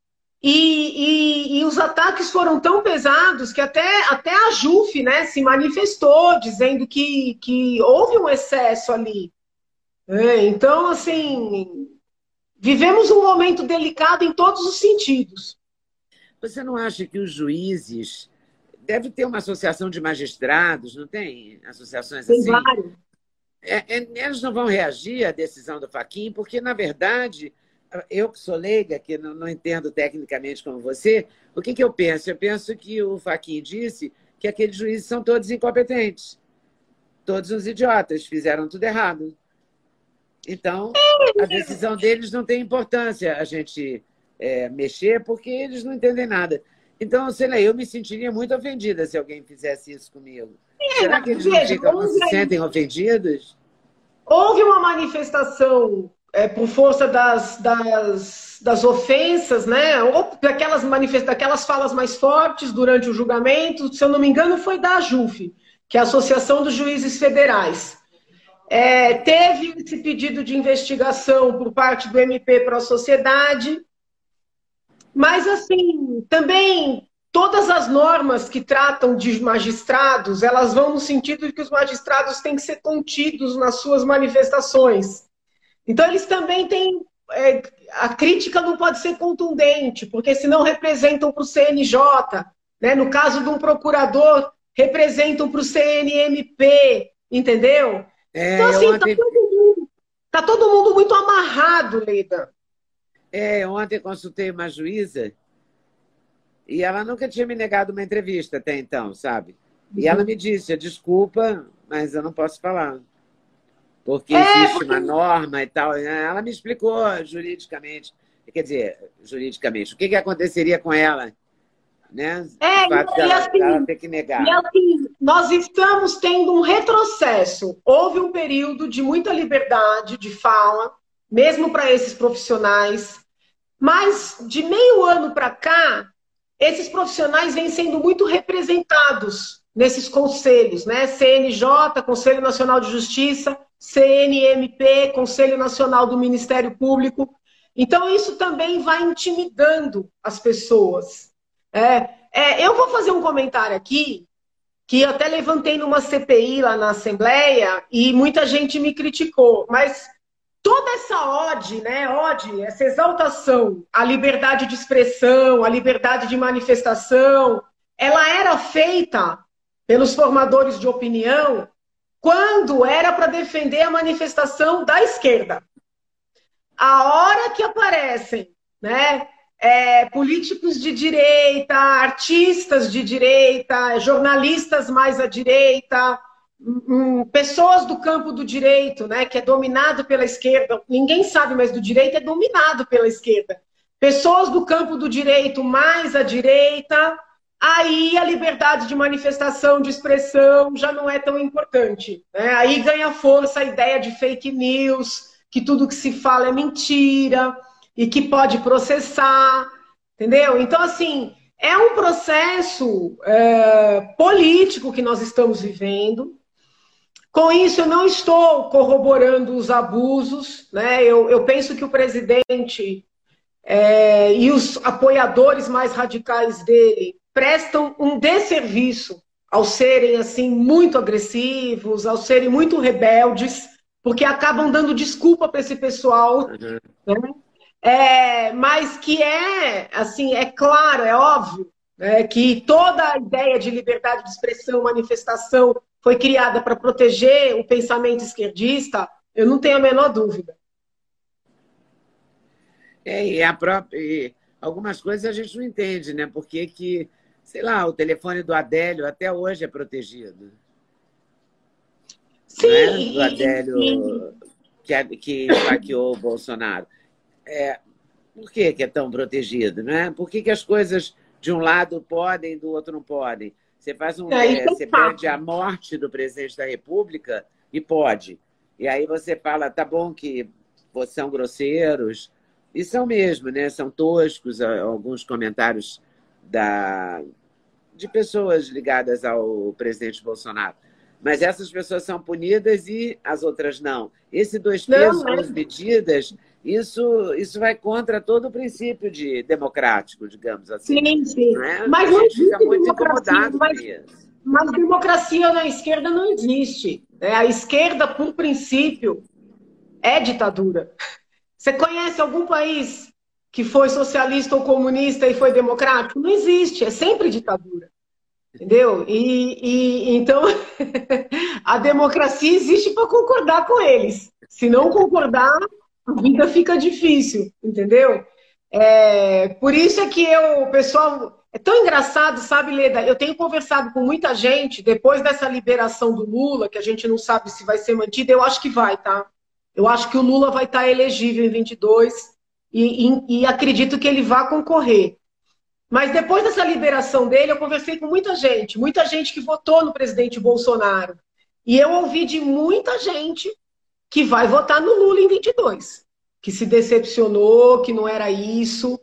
E, e, e os ataques foram tão pesados que até, até a JUF, né, se manifestou, dizendo que, que houve um excesso ali. É, então, assim, vivemos um momento delicado em todos os sentidos. Você não acha que os juízes... Deve ter uma associação de magistrados, não tem? Associações Tem assim? vários. É, é, eles não vão reagir à decisão do Fachin, porque, na verdade, eu que sou leiga, que não, não entendo tecnicamente como você, o que, que eu penso? Eu penso que o Fachin disse que aqueles juízes são todos incompetentes, todos uns idiotas, fizeram tudo errado. Então, a decisão deles não tem importância a gente é, mexer, porque eles não entendem nada. Então, sei lá, eu me sentiria muito ofendida se alguém fizesse isso comigo. É, Será que eles não, ficam, não se sentem ofendidos? Houve uma manifestação é, por força das, das, das ofensas, né? Ou daquelas, manifesta daquelas falas mais fortes durante o julgamento, se eu não me engano, foi da JUF, que é a Associação dos Juízes Federais. É, teve esse pedido de investigação por parte do M P para a sociedade. Mas, assim, também todas as normas que tratam de magistrados, elas vão no sentido de que os magistrados têm que ser contidos nas suas manifestações. Então, eles também têm... É, a crítica não pode ser contundente, porque senão representam para o C N J, né? No caso de um procurador, representam para o C N M P, entendeu? É, então, assim, está ontem... todo mundo, tá todo mundo muito amarrado, Leda. É, ontem consultei uma juíza e ela nunca tinha me negado uma entrevista até então, sabe? E uhum. ela me disse, desculpa, mas eu não posso falar. Porque é, existe porque... uma norma e tal. Ela me explicou juridicamente, quer dizer, juridicamente, o que, que aconteceria com ela, né? É, o fato e, dela, assim, dela ter que negar. E assim, nós estamos tendo um retrocesso. Houve um período de muita liberdade de fala, mesmo para esses profissionais. Mas, de meio ano para cá, esses profissionais vêm sendo muito representados nesses conselhos, né? C N J, Conselho Nacional de Justiça, C N M P, Conselho Nacional do Ministério Público. Então, isso também vai intimidando as pessoas. É, é, eu vou fazer um comentário aqui, que eu até levantei numa C P I lá na Assembleia, e muita gente me criticou, mas... Toda essa ode, né, ode, essa exaltação à liberdade de expressão, à liberdade de manifestação, ela era feita pelos formadores de opinião quando era para defender a manifestação da esquerda. A hora que aparecem, né, é, políticos de direita, artistas de direita, jornalistas mais à direita... pessoas do campo do direito, né, que é dominado pela esquerda, ninguém sabe, mas do direito é dominado pela esquerda. Pessoas do campo do direito mais à direita, aí a liberdade de manifestação, de expressão já não é tão importante, né? Aí ganha força a ideia de fake news, que tudo que se fala é mentira e que pode processar, entendeu? Então, assim, é um processo é, político que nós estamos vivendo. Com isso, eu não estou corroborando os abusos, né? Eu, eu penso que o presidente é, e os apoiadores mais radicais dele prestam um desserviço ao serem assim muito agressivos, ao serem muito rebeldes, porque acabam dando desculpa para esse pessoal, uhum. né? É, mas que é, assim, é claro, é óbvio, né, que toda a ideia de liberdade de expressão, manifestação, foi criada para proteger o pensamento esquerdista, eu não tenho a menor dúvida. É, e a própria, e algumas coisas a gente não entende, né? Porque que, sei lá, o telefone do Adélio até hoje é protegido. Sim. Né? Do Adélio que, que esfaqueou o Bolsonaro. É, por que, que é tão protegido, né? Por que, que as coisas de um lado podem e do outro não podem? Você faz um, é, você pede a morte do presidente da República e pode. E aí você fala, tá bom que vocês são grosseiros, e são mesmo, né? São toscos alguns comentários da, de pessoas ligadas ao presidente Bolsonaro. Mas essas pessoas são punidas e as outras não. Esse dois pesos, duas medidas isso, isso vai contra todo o princípio de democrático, digamos assim. Sim, sim. Né? Mas A não gente fica existe muito democracia, incomodado mas, com isso. mas democracia na esquerda não existe. Né? A esquerda, por princípio, é ditadura. Você conhece algum país que foi socialista ou comunista e foi democrático? Não existe, é sempre ditadura. Entendeu? E, e então a democracia existe para concordar com eles. Se não concordar, a vida fica difícil, entendeu? É, por isso é que eu, o pessoal, é tão engraçado, sabe, Leda? Eu tenho conversado com muita gente depois dessa liberação do Lula, que a gente não sabe se vai ser mantida, eu acho que vai, tá? Eu acho que o Lula vai estar elegível em vinte e dois e, e, e acredito que ele vá concorrer. Mas depois dessa liberação dele, eu conversei com muita gente, muita gente que votou no presidente Bolsonaro. E eu ouvi de muita gente que vai votar no Lula em vinte e dois, que se decepcionou, que não era isso.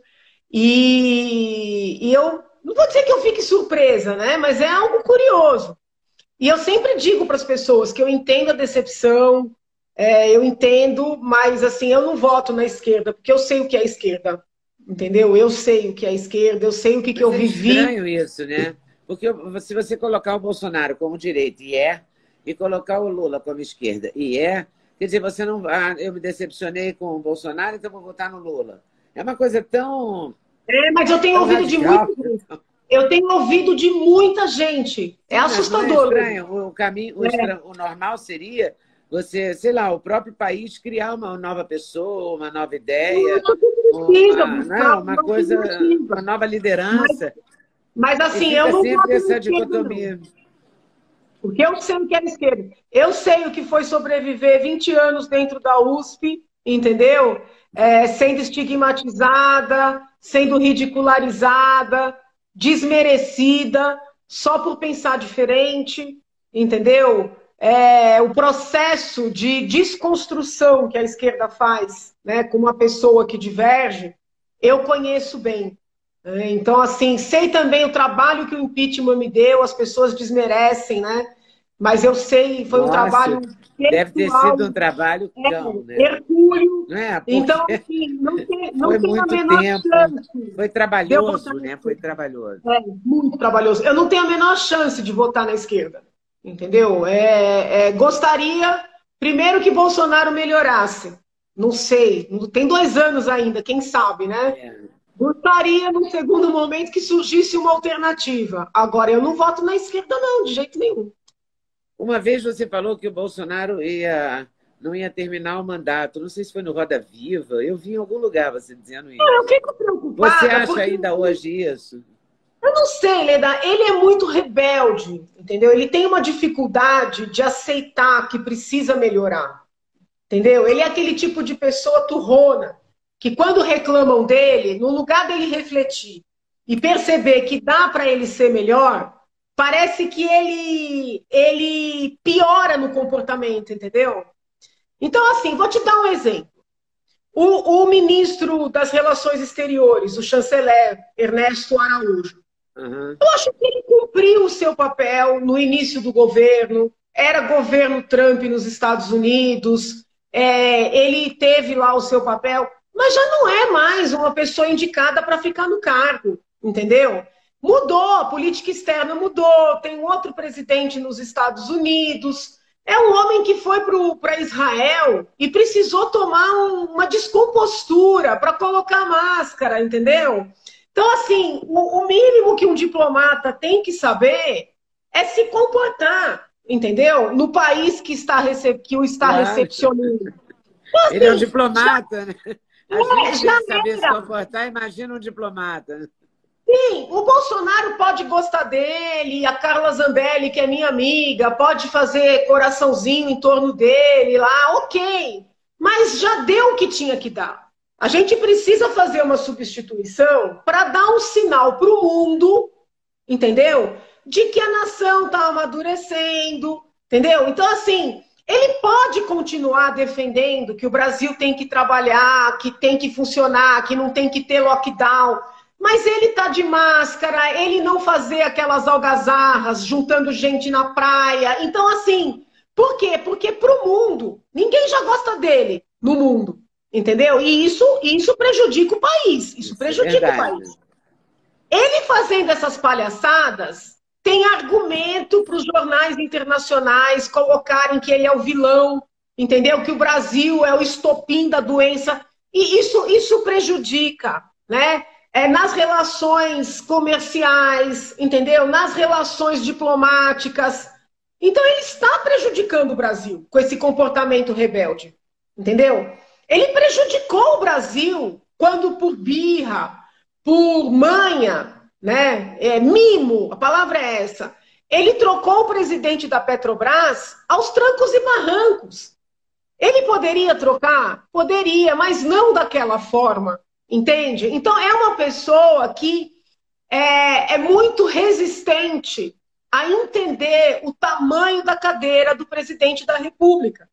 E, e eu não vou dizer que eu fique surpresa, né? Mas é algo curioso. E eu sempre digo para as pessoas que eu entendo a decepção, é, eu entendo, mas assim, eu não voto na esquerda, porque eu sei o que é a esquerda. Entendeu? Eu sei o que é a esquerda, eu sei o que, que eu vivi. É estranho isso, né? Porque se você colocar o Bolsonaro como direita e é, e colocar o Lula como esquerda e é, quer dizer, você não ah, eu me decepcionei com o Bolsonaro, então vou votar no Lula. É uma coisa tão. É, mas eu tenho ouvido de muita gente. Eu tenho ouvido de muita gente. É assustador. Não é estranho. O caminho, o, é. o normal seria você, sei lá, o próprio país criar uma nova pessoa, uma nova ideia. Precisa, uma, não, uma coisa, precisa. Uma nova liderança. Mas, mas assim, eu não sempre essa dicotomia. Porque eu sei o que é esquerda. Eu sei o que foi sobreviver vinte anos dentro da U S P, entendeu? É, sendo estigmatizada, sendo ridicularizada, desmerecida, só por pensar diferente, entendeu? É, o processo de desconstrução que a esquerda faz, né, com uma pessoa que diverge, eu conheço bem. Né? Então, assim, sei também o trabalho que o impeachment me deu, as pessoas desmerecem, né? Mas eu sei, foi Nossa, um trabalho... Deve ter sido um trabalho cão, é, né? Hercúleo. Né? Então, assim, não tem, não foi tem muito a menor tempo, chance. Foi trabalhoso, né? Foi trabalhoso. É, muito trabalhoso. Eu não tenho a menor chance de votar na esquerda. Entendeu? É, é, gostaria, primeiro, que Bolsonaro melhorasse. Não sei, tem dois anos ainda, quem sabe, né? É. Gostaria, num segundo momento, que surgisse uma alternativa. Agora, eu não voto na esquerda, não, de jeito nenhum. Uma vez você falou que o Bolsonaro ia, não ia terminar o mandato. Não sei se foi no Roda Viva. Eu vi em algum lugar você dizendo isso. Eu fico preocupada. Você acha porque... ainda hoje isso? Eu não sei, Leda, ele é muito rebelde, entendeu? Ele tem uma dificuldade de aceitar que precisa melhorar, entendeu? Ele é aquele tipo de pessoa turrona, que quando reclamam dele, no lugar dele refletir e perceber que dá para ele ser melhor, parece que ele, ele piora no comportamento, entendeu? Então, assim, vou te dar um exemplo. O, o ministro das Relações Exteriores, o chanceler Ernesto Araújo, Uhum. eu acho que ele cumpriu o seu papel no início do governo, era governo Trump nos Estados Unidos, é, ele teve lá o seu papel, mas já não é mais uma pessoa indicada para ficar no cargo, entendeu? Mudou, a política externa mudou, tem outro presidente nos Estados Unidos, é um homem que foi para Israel e precisou tomar um, uma descompostura para colocar máscara, entendeu? Então, assim, o, o mínimo que um diplomata tem que saber é se comportar, entendeu? No país que, está recep... que o está claro. recepcionando. Então, assim, ele é um diplomata, já... né? A é, gente tem que saber se comportar, imagina um diplomata. Sim, o Bolsonaro pode gostar dele, a Carla Zambelli, que é minha amiga, pode fazer coraçãozinho em torno dele lá, ok. Mas já deu o que tinha que dar. A gente precisa fazer uma substituição para dar um sinal para o mundo, entendeu? De que a nação está amadurecendo, entendeu? Então, assim, ele pode continuar defendendo que o Brasil tem que trabalhar, que tem que funcionar, que não tem que ter lockdown, mas ele tá de máscara, ele não fazer aquelas algazarras, juntando gente na praia. Então, assim, por quê? Porque pro mundo, ninguém já gosta dele no mundo. Entendeu? E isso, isso prejudica o país. Isso, Isso prejudica é o país. Ele fazendo essas palhaçadas tem argumento para os jornais internacionais colocarem que ele é o vilão, entendeu? Que o Brasil é o estopim da doença. E isso, isso prejudica, né? É, nas relações comerciais, entendeu? Nas relações diplomáticas. Então, ele está prejudicando o Brasil com esse comportamento rebelde, entendeu? Ele prejudicou o Brasil quando, por birra, por manha, né? É, mimo, a palavra é essa. Ele trocou o presidente da Petrobras aos trancos e barrancos. Ele poderia trocar? Poderia, mas não daquela forma, entende? Então, é uma pessoa que é, é muito resistente a entender o tamanho da cadeira do presidente da República,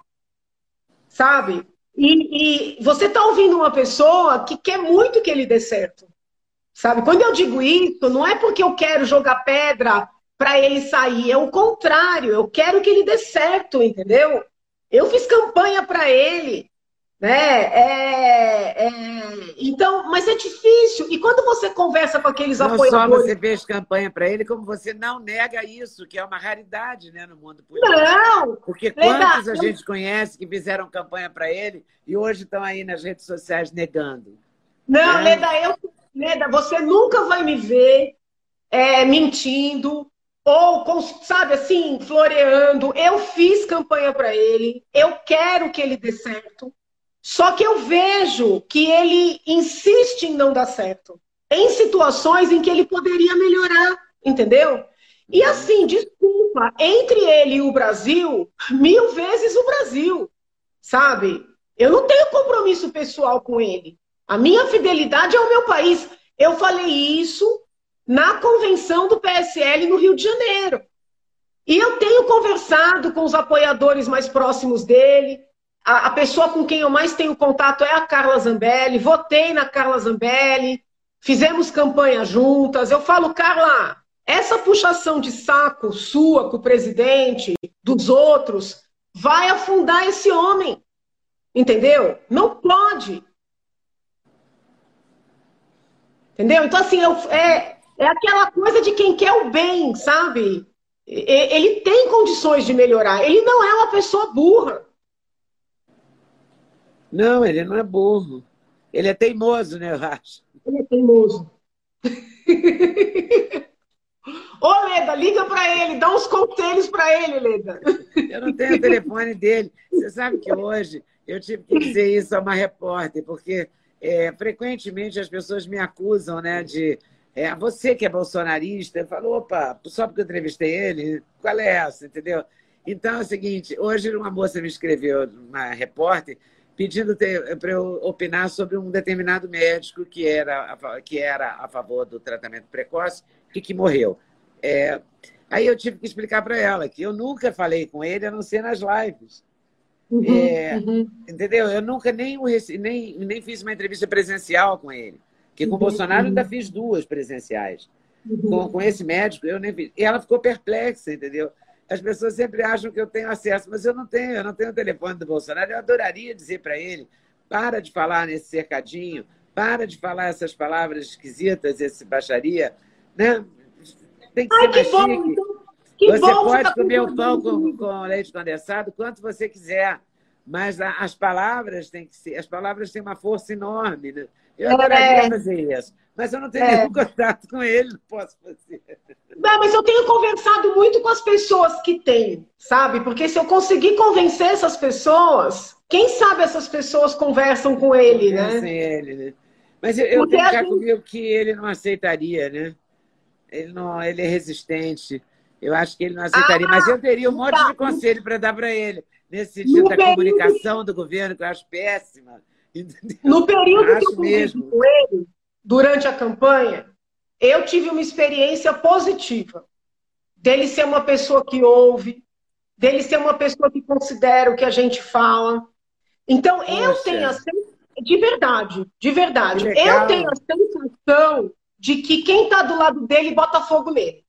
sabe? E, e você está ouvindo uma pessoa que quer muito que ele dê certo, sabe? Quando eu digo isso, não é porque eu quero jogar pedra para ele sair, é o contrário, eu quero que ele dê certo, entendeu? Eu fiz campanha para ele, né? É, é... Então, mas é difícil. E quando você conversa com aqueles não apoiadores... Não só você fez campanha para ele, como você não nega isso, que é uma raridade, né, no mundo político. Não! Porque Leda, quantos a gente conhece que fizeram campanha para ele e hoje estão aí nas redes sociais negando? Não, é? Leda, eu, Leda, você nunca vai me ver é, mentindo ou, sabe, assim, floreando. Eu fiz campanha para ele, eu quero que ele dê certo. Só que eu vejo que ele insiste em não dar certo. Em situações em que ele poderia melhorar, entendeu? E assim, desculpa, entre ele e o Brasil, mil vezes o Brasil, sabe? Eu não tenho compromisso pessoal com ele. A minha fidelidade é ao meu país. Eu falei isso na convenção do P S L no Rio de Janeiro. E eu tenho conversado com os apoiadores mais próximos dele. A, a pessoa com quem eu mais tenho contato é a Carla Zambelli. Votei na Carla Zambelli. Fizemos campanha juntas. Eu falo, Carla, essa puxação de saco sua com o presidente, dos outros, vai afundar esse homem. Entendeu? Não pode. Entendeu? Então, assim, eu, é, é aquela coisa de quem quer o bem, sabe? Ele tem condições de melhorar. Ele não é uma pessoa burra. Não, ele não é burro. Ele é teimoso, né, eu acho. Ele é teimoso. Ô, Leda, liga para ele, dá uns conselhos para ele, Leda. Eu não tenho o telefone dele. Você sabe que hoje eu tive que dizer isso a uma repórter, porque é, frequentemente as pessoas me acusam, né, de... É, você que é bolsonarista, eu falo, opa, só porque eu entrevistei ele, qual é essa, entendeu? Então é o seguinte, hoje uma moça me escreveu, uma repórter, pedindo para eu opinar sobre um determinado médico que era, que era a favor do tratamento precoce e que morreu. É, aí eu tive que explicar para ela que eu nunca falei com ele, a não ser nas lives. Uhum, é, uhum. Entendeu? Eu nunca nem, nem, nem fiz uma entrevista presencial com ele. Porque com o Bolsonaro eu ainda fiz duas presenciais. Uhum. Com, com esse médico eu nem fiz. E ela ficou perplexa, entendeu? As pessoas sempre acham que eu tenho acesso, mas eu não tenho, eu não tenho o telefone do Bolsonaro. Eu adoraria dizer para ele, para de falar nesse cercadinho, para de falar essas palavras esquisitas, esse baixaria, né? Tem que Ai, ser mais que bom, chique. então, que você bom, pode tá comer o pão com, com leite condensado quanto você quiser, mas a, as palavras têm que ser, as palavras têm uma força enorme, né? Eu adoraria é. fazer isso, mas eu não tenho é. nenhum contato com ele, não posso fazer. Não, mas eu tenho conversado muito com as pessoas que têm, sabe? Porque se eu conseguir convencer essas pessoas, quem sabe essas pessoas conversam com ele, Convencem né? ele, né? Mas eu, eu tenho cá gente... comigo que ele não aceitaria, né? Ele, não, ele é resistente. Eu acho que ele não aceitaria. Ah, mas eu teria um monte tá. de conselho para dar para ele, nesse sentido no da período... comunicação do governo, que eu acho péssima. Entendeu? No período eu que eu convivi com ele, durante a campanha, eu tive uma experiência positiva. Dele ser uma pessoa que ouve, dele ser uma pessoa que considera o que a gente fala. Então, Poxa. eu tenho a sensação, de verdade, de verdade, eu tenho a sensação de que quem está do lado dele bota fogo nele.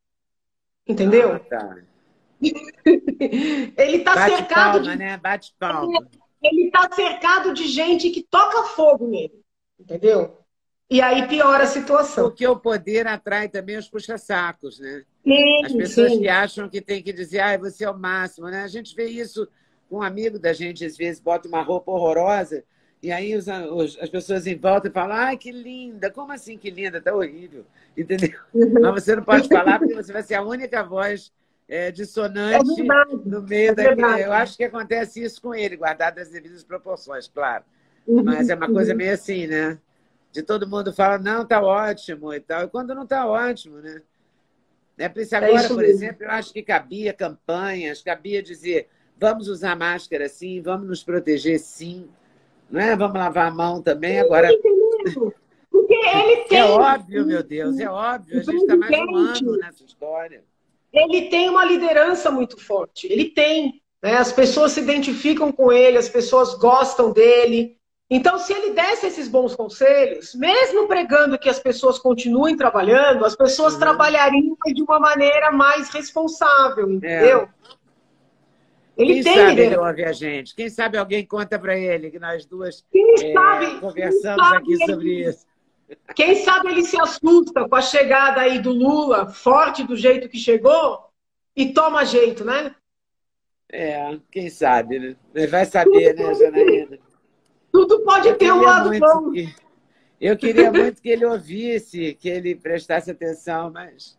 Entendeu? Ah, tá. Ele está cercado palma, de... né? Bate palma. ele está cercado de gente que toca fogo nele, entendeu? E aí piora a situação. Porque o poder atrai também os puxa-sacos, né? Sim, As pessoas sim. que acham que tem que dizer, ah, você é o máximo, né? A gente vê isso com um amigo da gente, às vezes, bota uma roupa horrorosa, e aí os, os, as pessoas em volta falam, ai, que linda, como assim que linda? Tá horrível, entendeu? Uhum. Mas você não pode falar, porque você vai ser a única voz é, dissonante é verdade, no meio é daquele... Eu acho que acontece isso com ele, guardado as devidas proporções, claro. uhum, Mas é uma coisa uhum. meio assim, né? De todo mundo fala, não, tá ótimo e tal, e quando não tá ótimo, né? É por isso agora, É isso por mesmo. exemplo, eu acho que cabia campanhas, cabia dizer, vamos usar máscara sim, vamos nos proteger sim, não é? Vamos lavar a mão também, agora... Porque ele tem... É óbvio, meu Deus, é óbvio, a gente está mais de um ano nessa história. Ele tem uma liderança muito forte, ele tem, né? As pessoas se identificam com ele, as pessoas gostam dele. Então, se ele desse esses bons conselhos, mesmo pregando que as pessoas continuem trabalhando, as pessoas uhum. trabalhariam de uma maneira mais responsável, entendeu? É. Ele Quem tem sabe liderança. Ele ouve a gente? Quem sabe alguém conta para ele, que nós duas é, sabe, conversamos aqui ele, sobre isso. Quem sabe ele se assusta com a chegada aí do Lula, forte do jeito que chegou, e toma jeito, né? É, quem sabe, né? Vai saber, né, Janaína? Tudo pode eu ter um lado bom. Que, eu queria muito que ele ouvisse, que ele prestasse atenção, mas...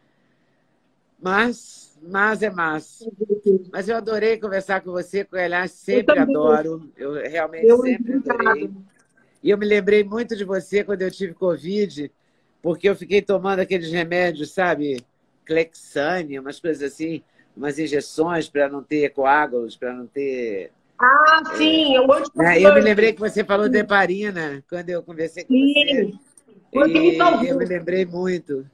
Mas, mas é mas. Mas eu adorei conversar com você, com ela sempre eu adoro. Eu realmente eu sempre adorei. E eu me lembrei muito de você quando eu tive Covid, porque eu fiquei tomando aqueles remédios, sabe? Clexane, umas coisas assim, umas injeções para não ter coágulos, para não ter... Ah, sim, eu hoje. É, eu me lembrei que você falou de heparina quando eu conversei com sim. você. E eu me lembrei muito.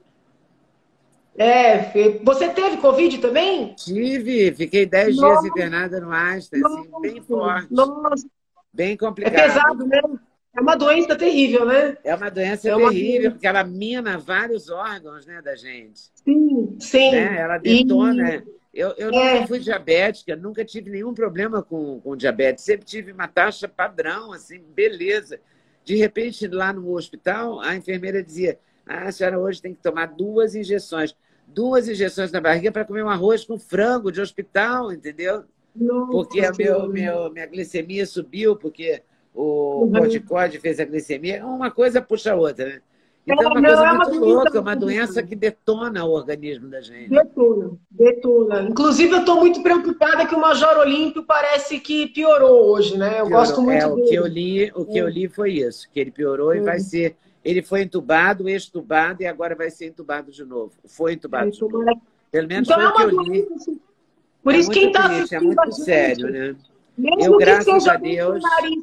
É, você teve Covid também? Tive, fiquei dez dias internada no Einstein, assim, bem forte. Nossa. Bem complicado. É pesado mesmo. É uma doença terrível, né? É uma doença é uma terrível, doença. Porque ela mina vários órgãos, né, da gente. Sim, sim. Né? Ela detona. E... Eu, eu é. nunca fui diabética, nunca tive nenhum problema com, com diabetes. Sempre tive uma taxa padrão, assim, beleza. De repente, lá no hospital, a enfermeira dizia, ah, a senhora hoje tem que tomar duas injeções. Duas injeções na barriga para comer um arroz com frango de hospital, entendeu? Nossa, porque a meu, meu, minha glicemia subiu, porque o uhum. corticóide fez a glicemia. Uma coisa puxa a outra, né? Então, é uma não, coisa é uma muito louca, uma doença que detona o organismo da gente. Detona, detona. Inclusive, eu estou muito preocupada que o Major Olímpio parece que piorou hoje, né? Eu piorou. gosto muito é, dele. O que eu li, o que é. eu li foi isso, que ele piorou é. e vai ser... Ele foi entubado, extubado e agora vai ser entubado de novo. Foi entubado é, de novo. Pelo menos então, foi é o que eu li. Por é isso, quem está assistindo é muito sério, né? Mesmo eu, que graças seja a Deus...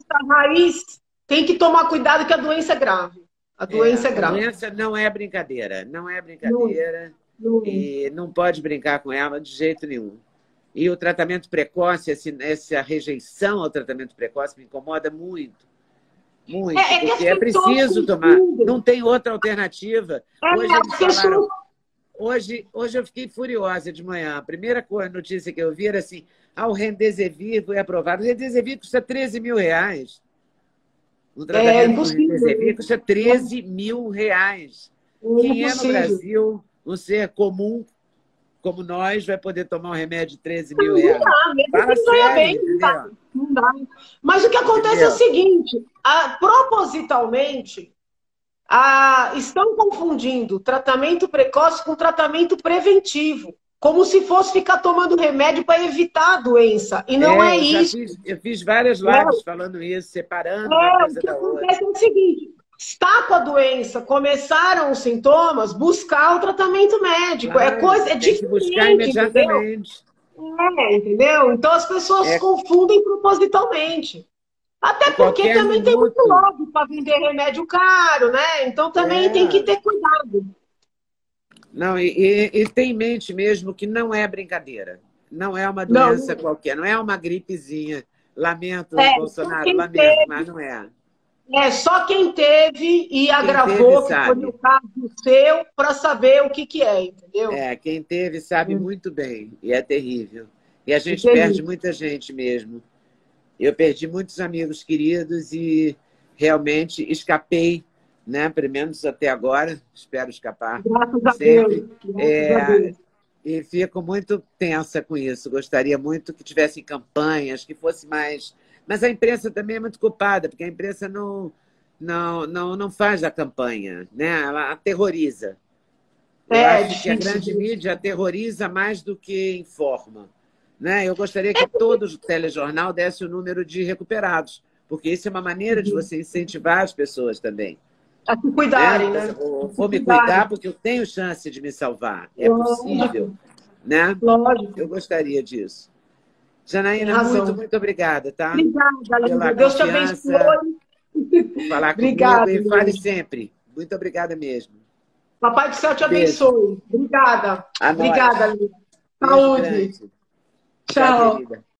raiz, tem que tomar cuidado que a doença é grave. A doença é, é grave. A doença não é brincadeira, não é brincadeira não, não. E não pode brincar com ela de jeito nenhum. E o tratamento precoce, esse, essa rejeição ao tratamento precoce me incomoda muito. Muito, é, é porque é preciso tomar. Não tem outra alternativa. É, hoje eles falaram... Hoje, hoje eu fiquei furiosa de manhã. A primeira notícia que eu vi era assim, ah, o Remdesivir foi aprovado. O Remdesivir custa treze mil reais. Um tratamento é, de Remdesivir custa treze mil reais. É Quem é no Brasil, um ser comum como nós, vai poder tomar um remédio de treze mil reais? Não dá, Fala sério, bem, não dá, não dá. Mas o que acontece entendeu? É o seguinte, a, propositalmente, a, estão confundindo tratamento precoce com tratamento preventivo. Como se fosse ficar tomando remédio para evitar a doença. E não é, é eu isso. Fiz, eu fiz várias lives é. falando isso, separando é, uma coisa o que da acontece outra. É o seguinte, está com a doença, começaram os sintomas, buscar o tratamento médico. Claro, é coisa, é tem diferente. Que buscar imediatamente. Entendeu? É, entendeu? Então as pessoas é. confundem propositalmente. Até porque também minuto. tem muito lobby para vender remédio caro, né? Então também é. tem que ter cuidado. Não, e, e, e tem em mente mesmo que não é brincadeira. Não é uma doença não. qualquer, não é uma gripezinha. Lamento, é, Bolsonaro, lamento, teve, mas não é. É só quem teve e quem agravou, teve, que foi o caso seu, para saber o que, que é, entendeu? É, quem teve sabe hum. muito bem, e é terrível. E a gente é perde muita gente mesmo. Eu perdi muitos amigos queridos e realmente escapei, né? Pelo menos até agora, espero escapar Graças a sempre. Deus. Graças É, a Deus. e fico muito tensa com isso. Gostaria muito que tivessem campanhas, que fosse mais... Mas a imprensa também é muito culpada, porque a imprensa não, não, não, não faz a campanha, né? Ela aterroriza. Eu É, é acho que a difícil. grande mídia aterroriza mais do que informa. Né? Eu gostaria que todo o telejornal desse o número de recuperados, porque isso é uma maneira de você incentivar as pessoas também. A se cuidarem, né? né? Eu vou me cuidar porque eu tenho chance de me salvar. É possível. Né? Lógico. Eu gostaria disso. Janaína, muito, muito obrigada, tá? Obrigada, Pela Deus te confiança, abençoe. por falar Obrigada, comigo e fale Lívia. sempre. Muito obrigada mesmo. Papai do céu te Beijo. abençoe. Obrigada. A Obrigada, nós. Lívia. Beijo Saúde. grande. Tchau. Tchau, querida.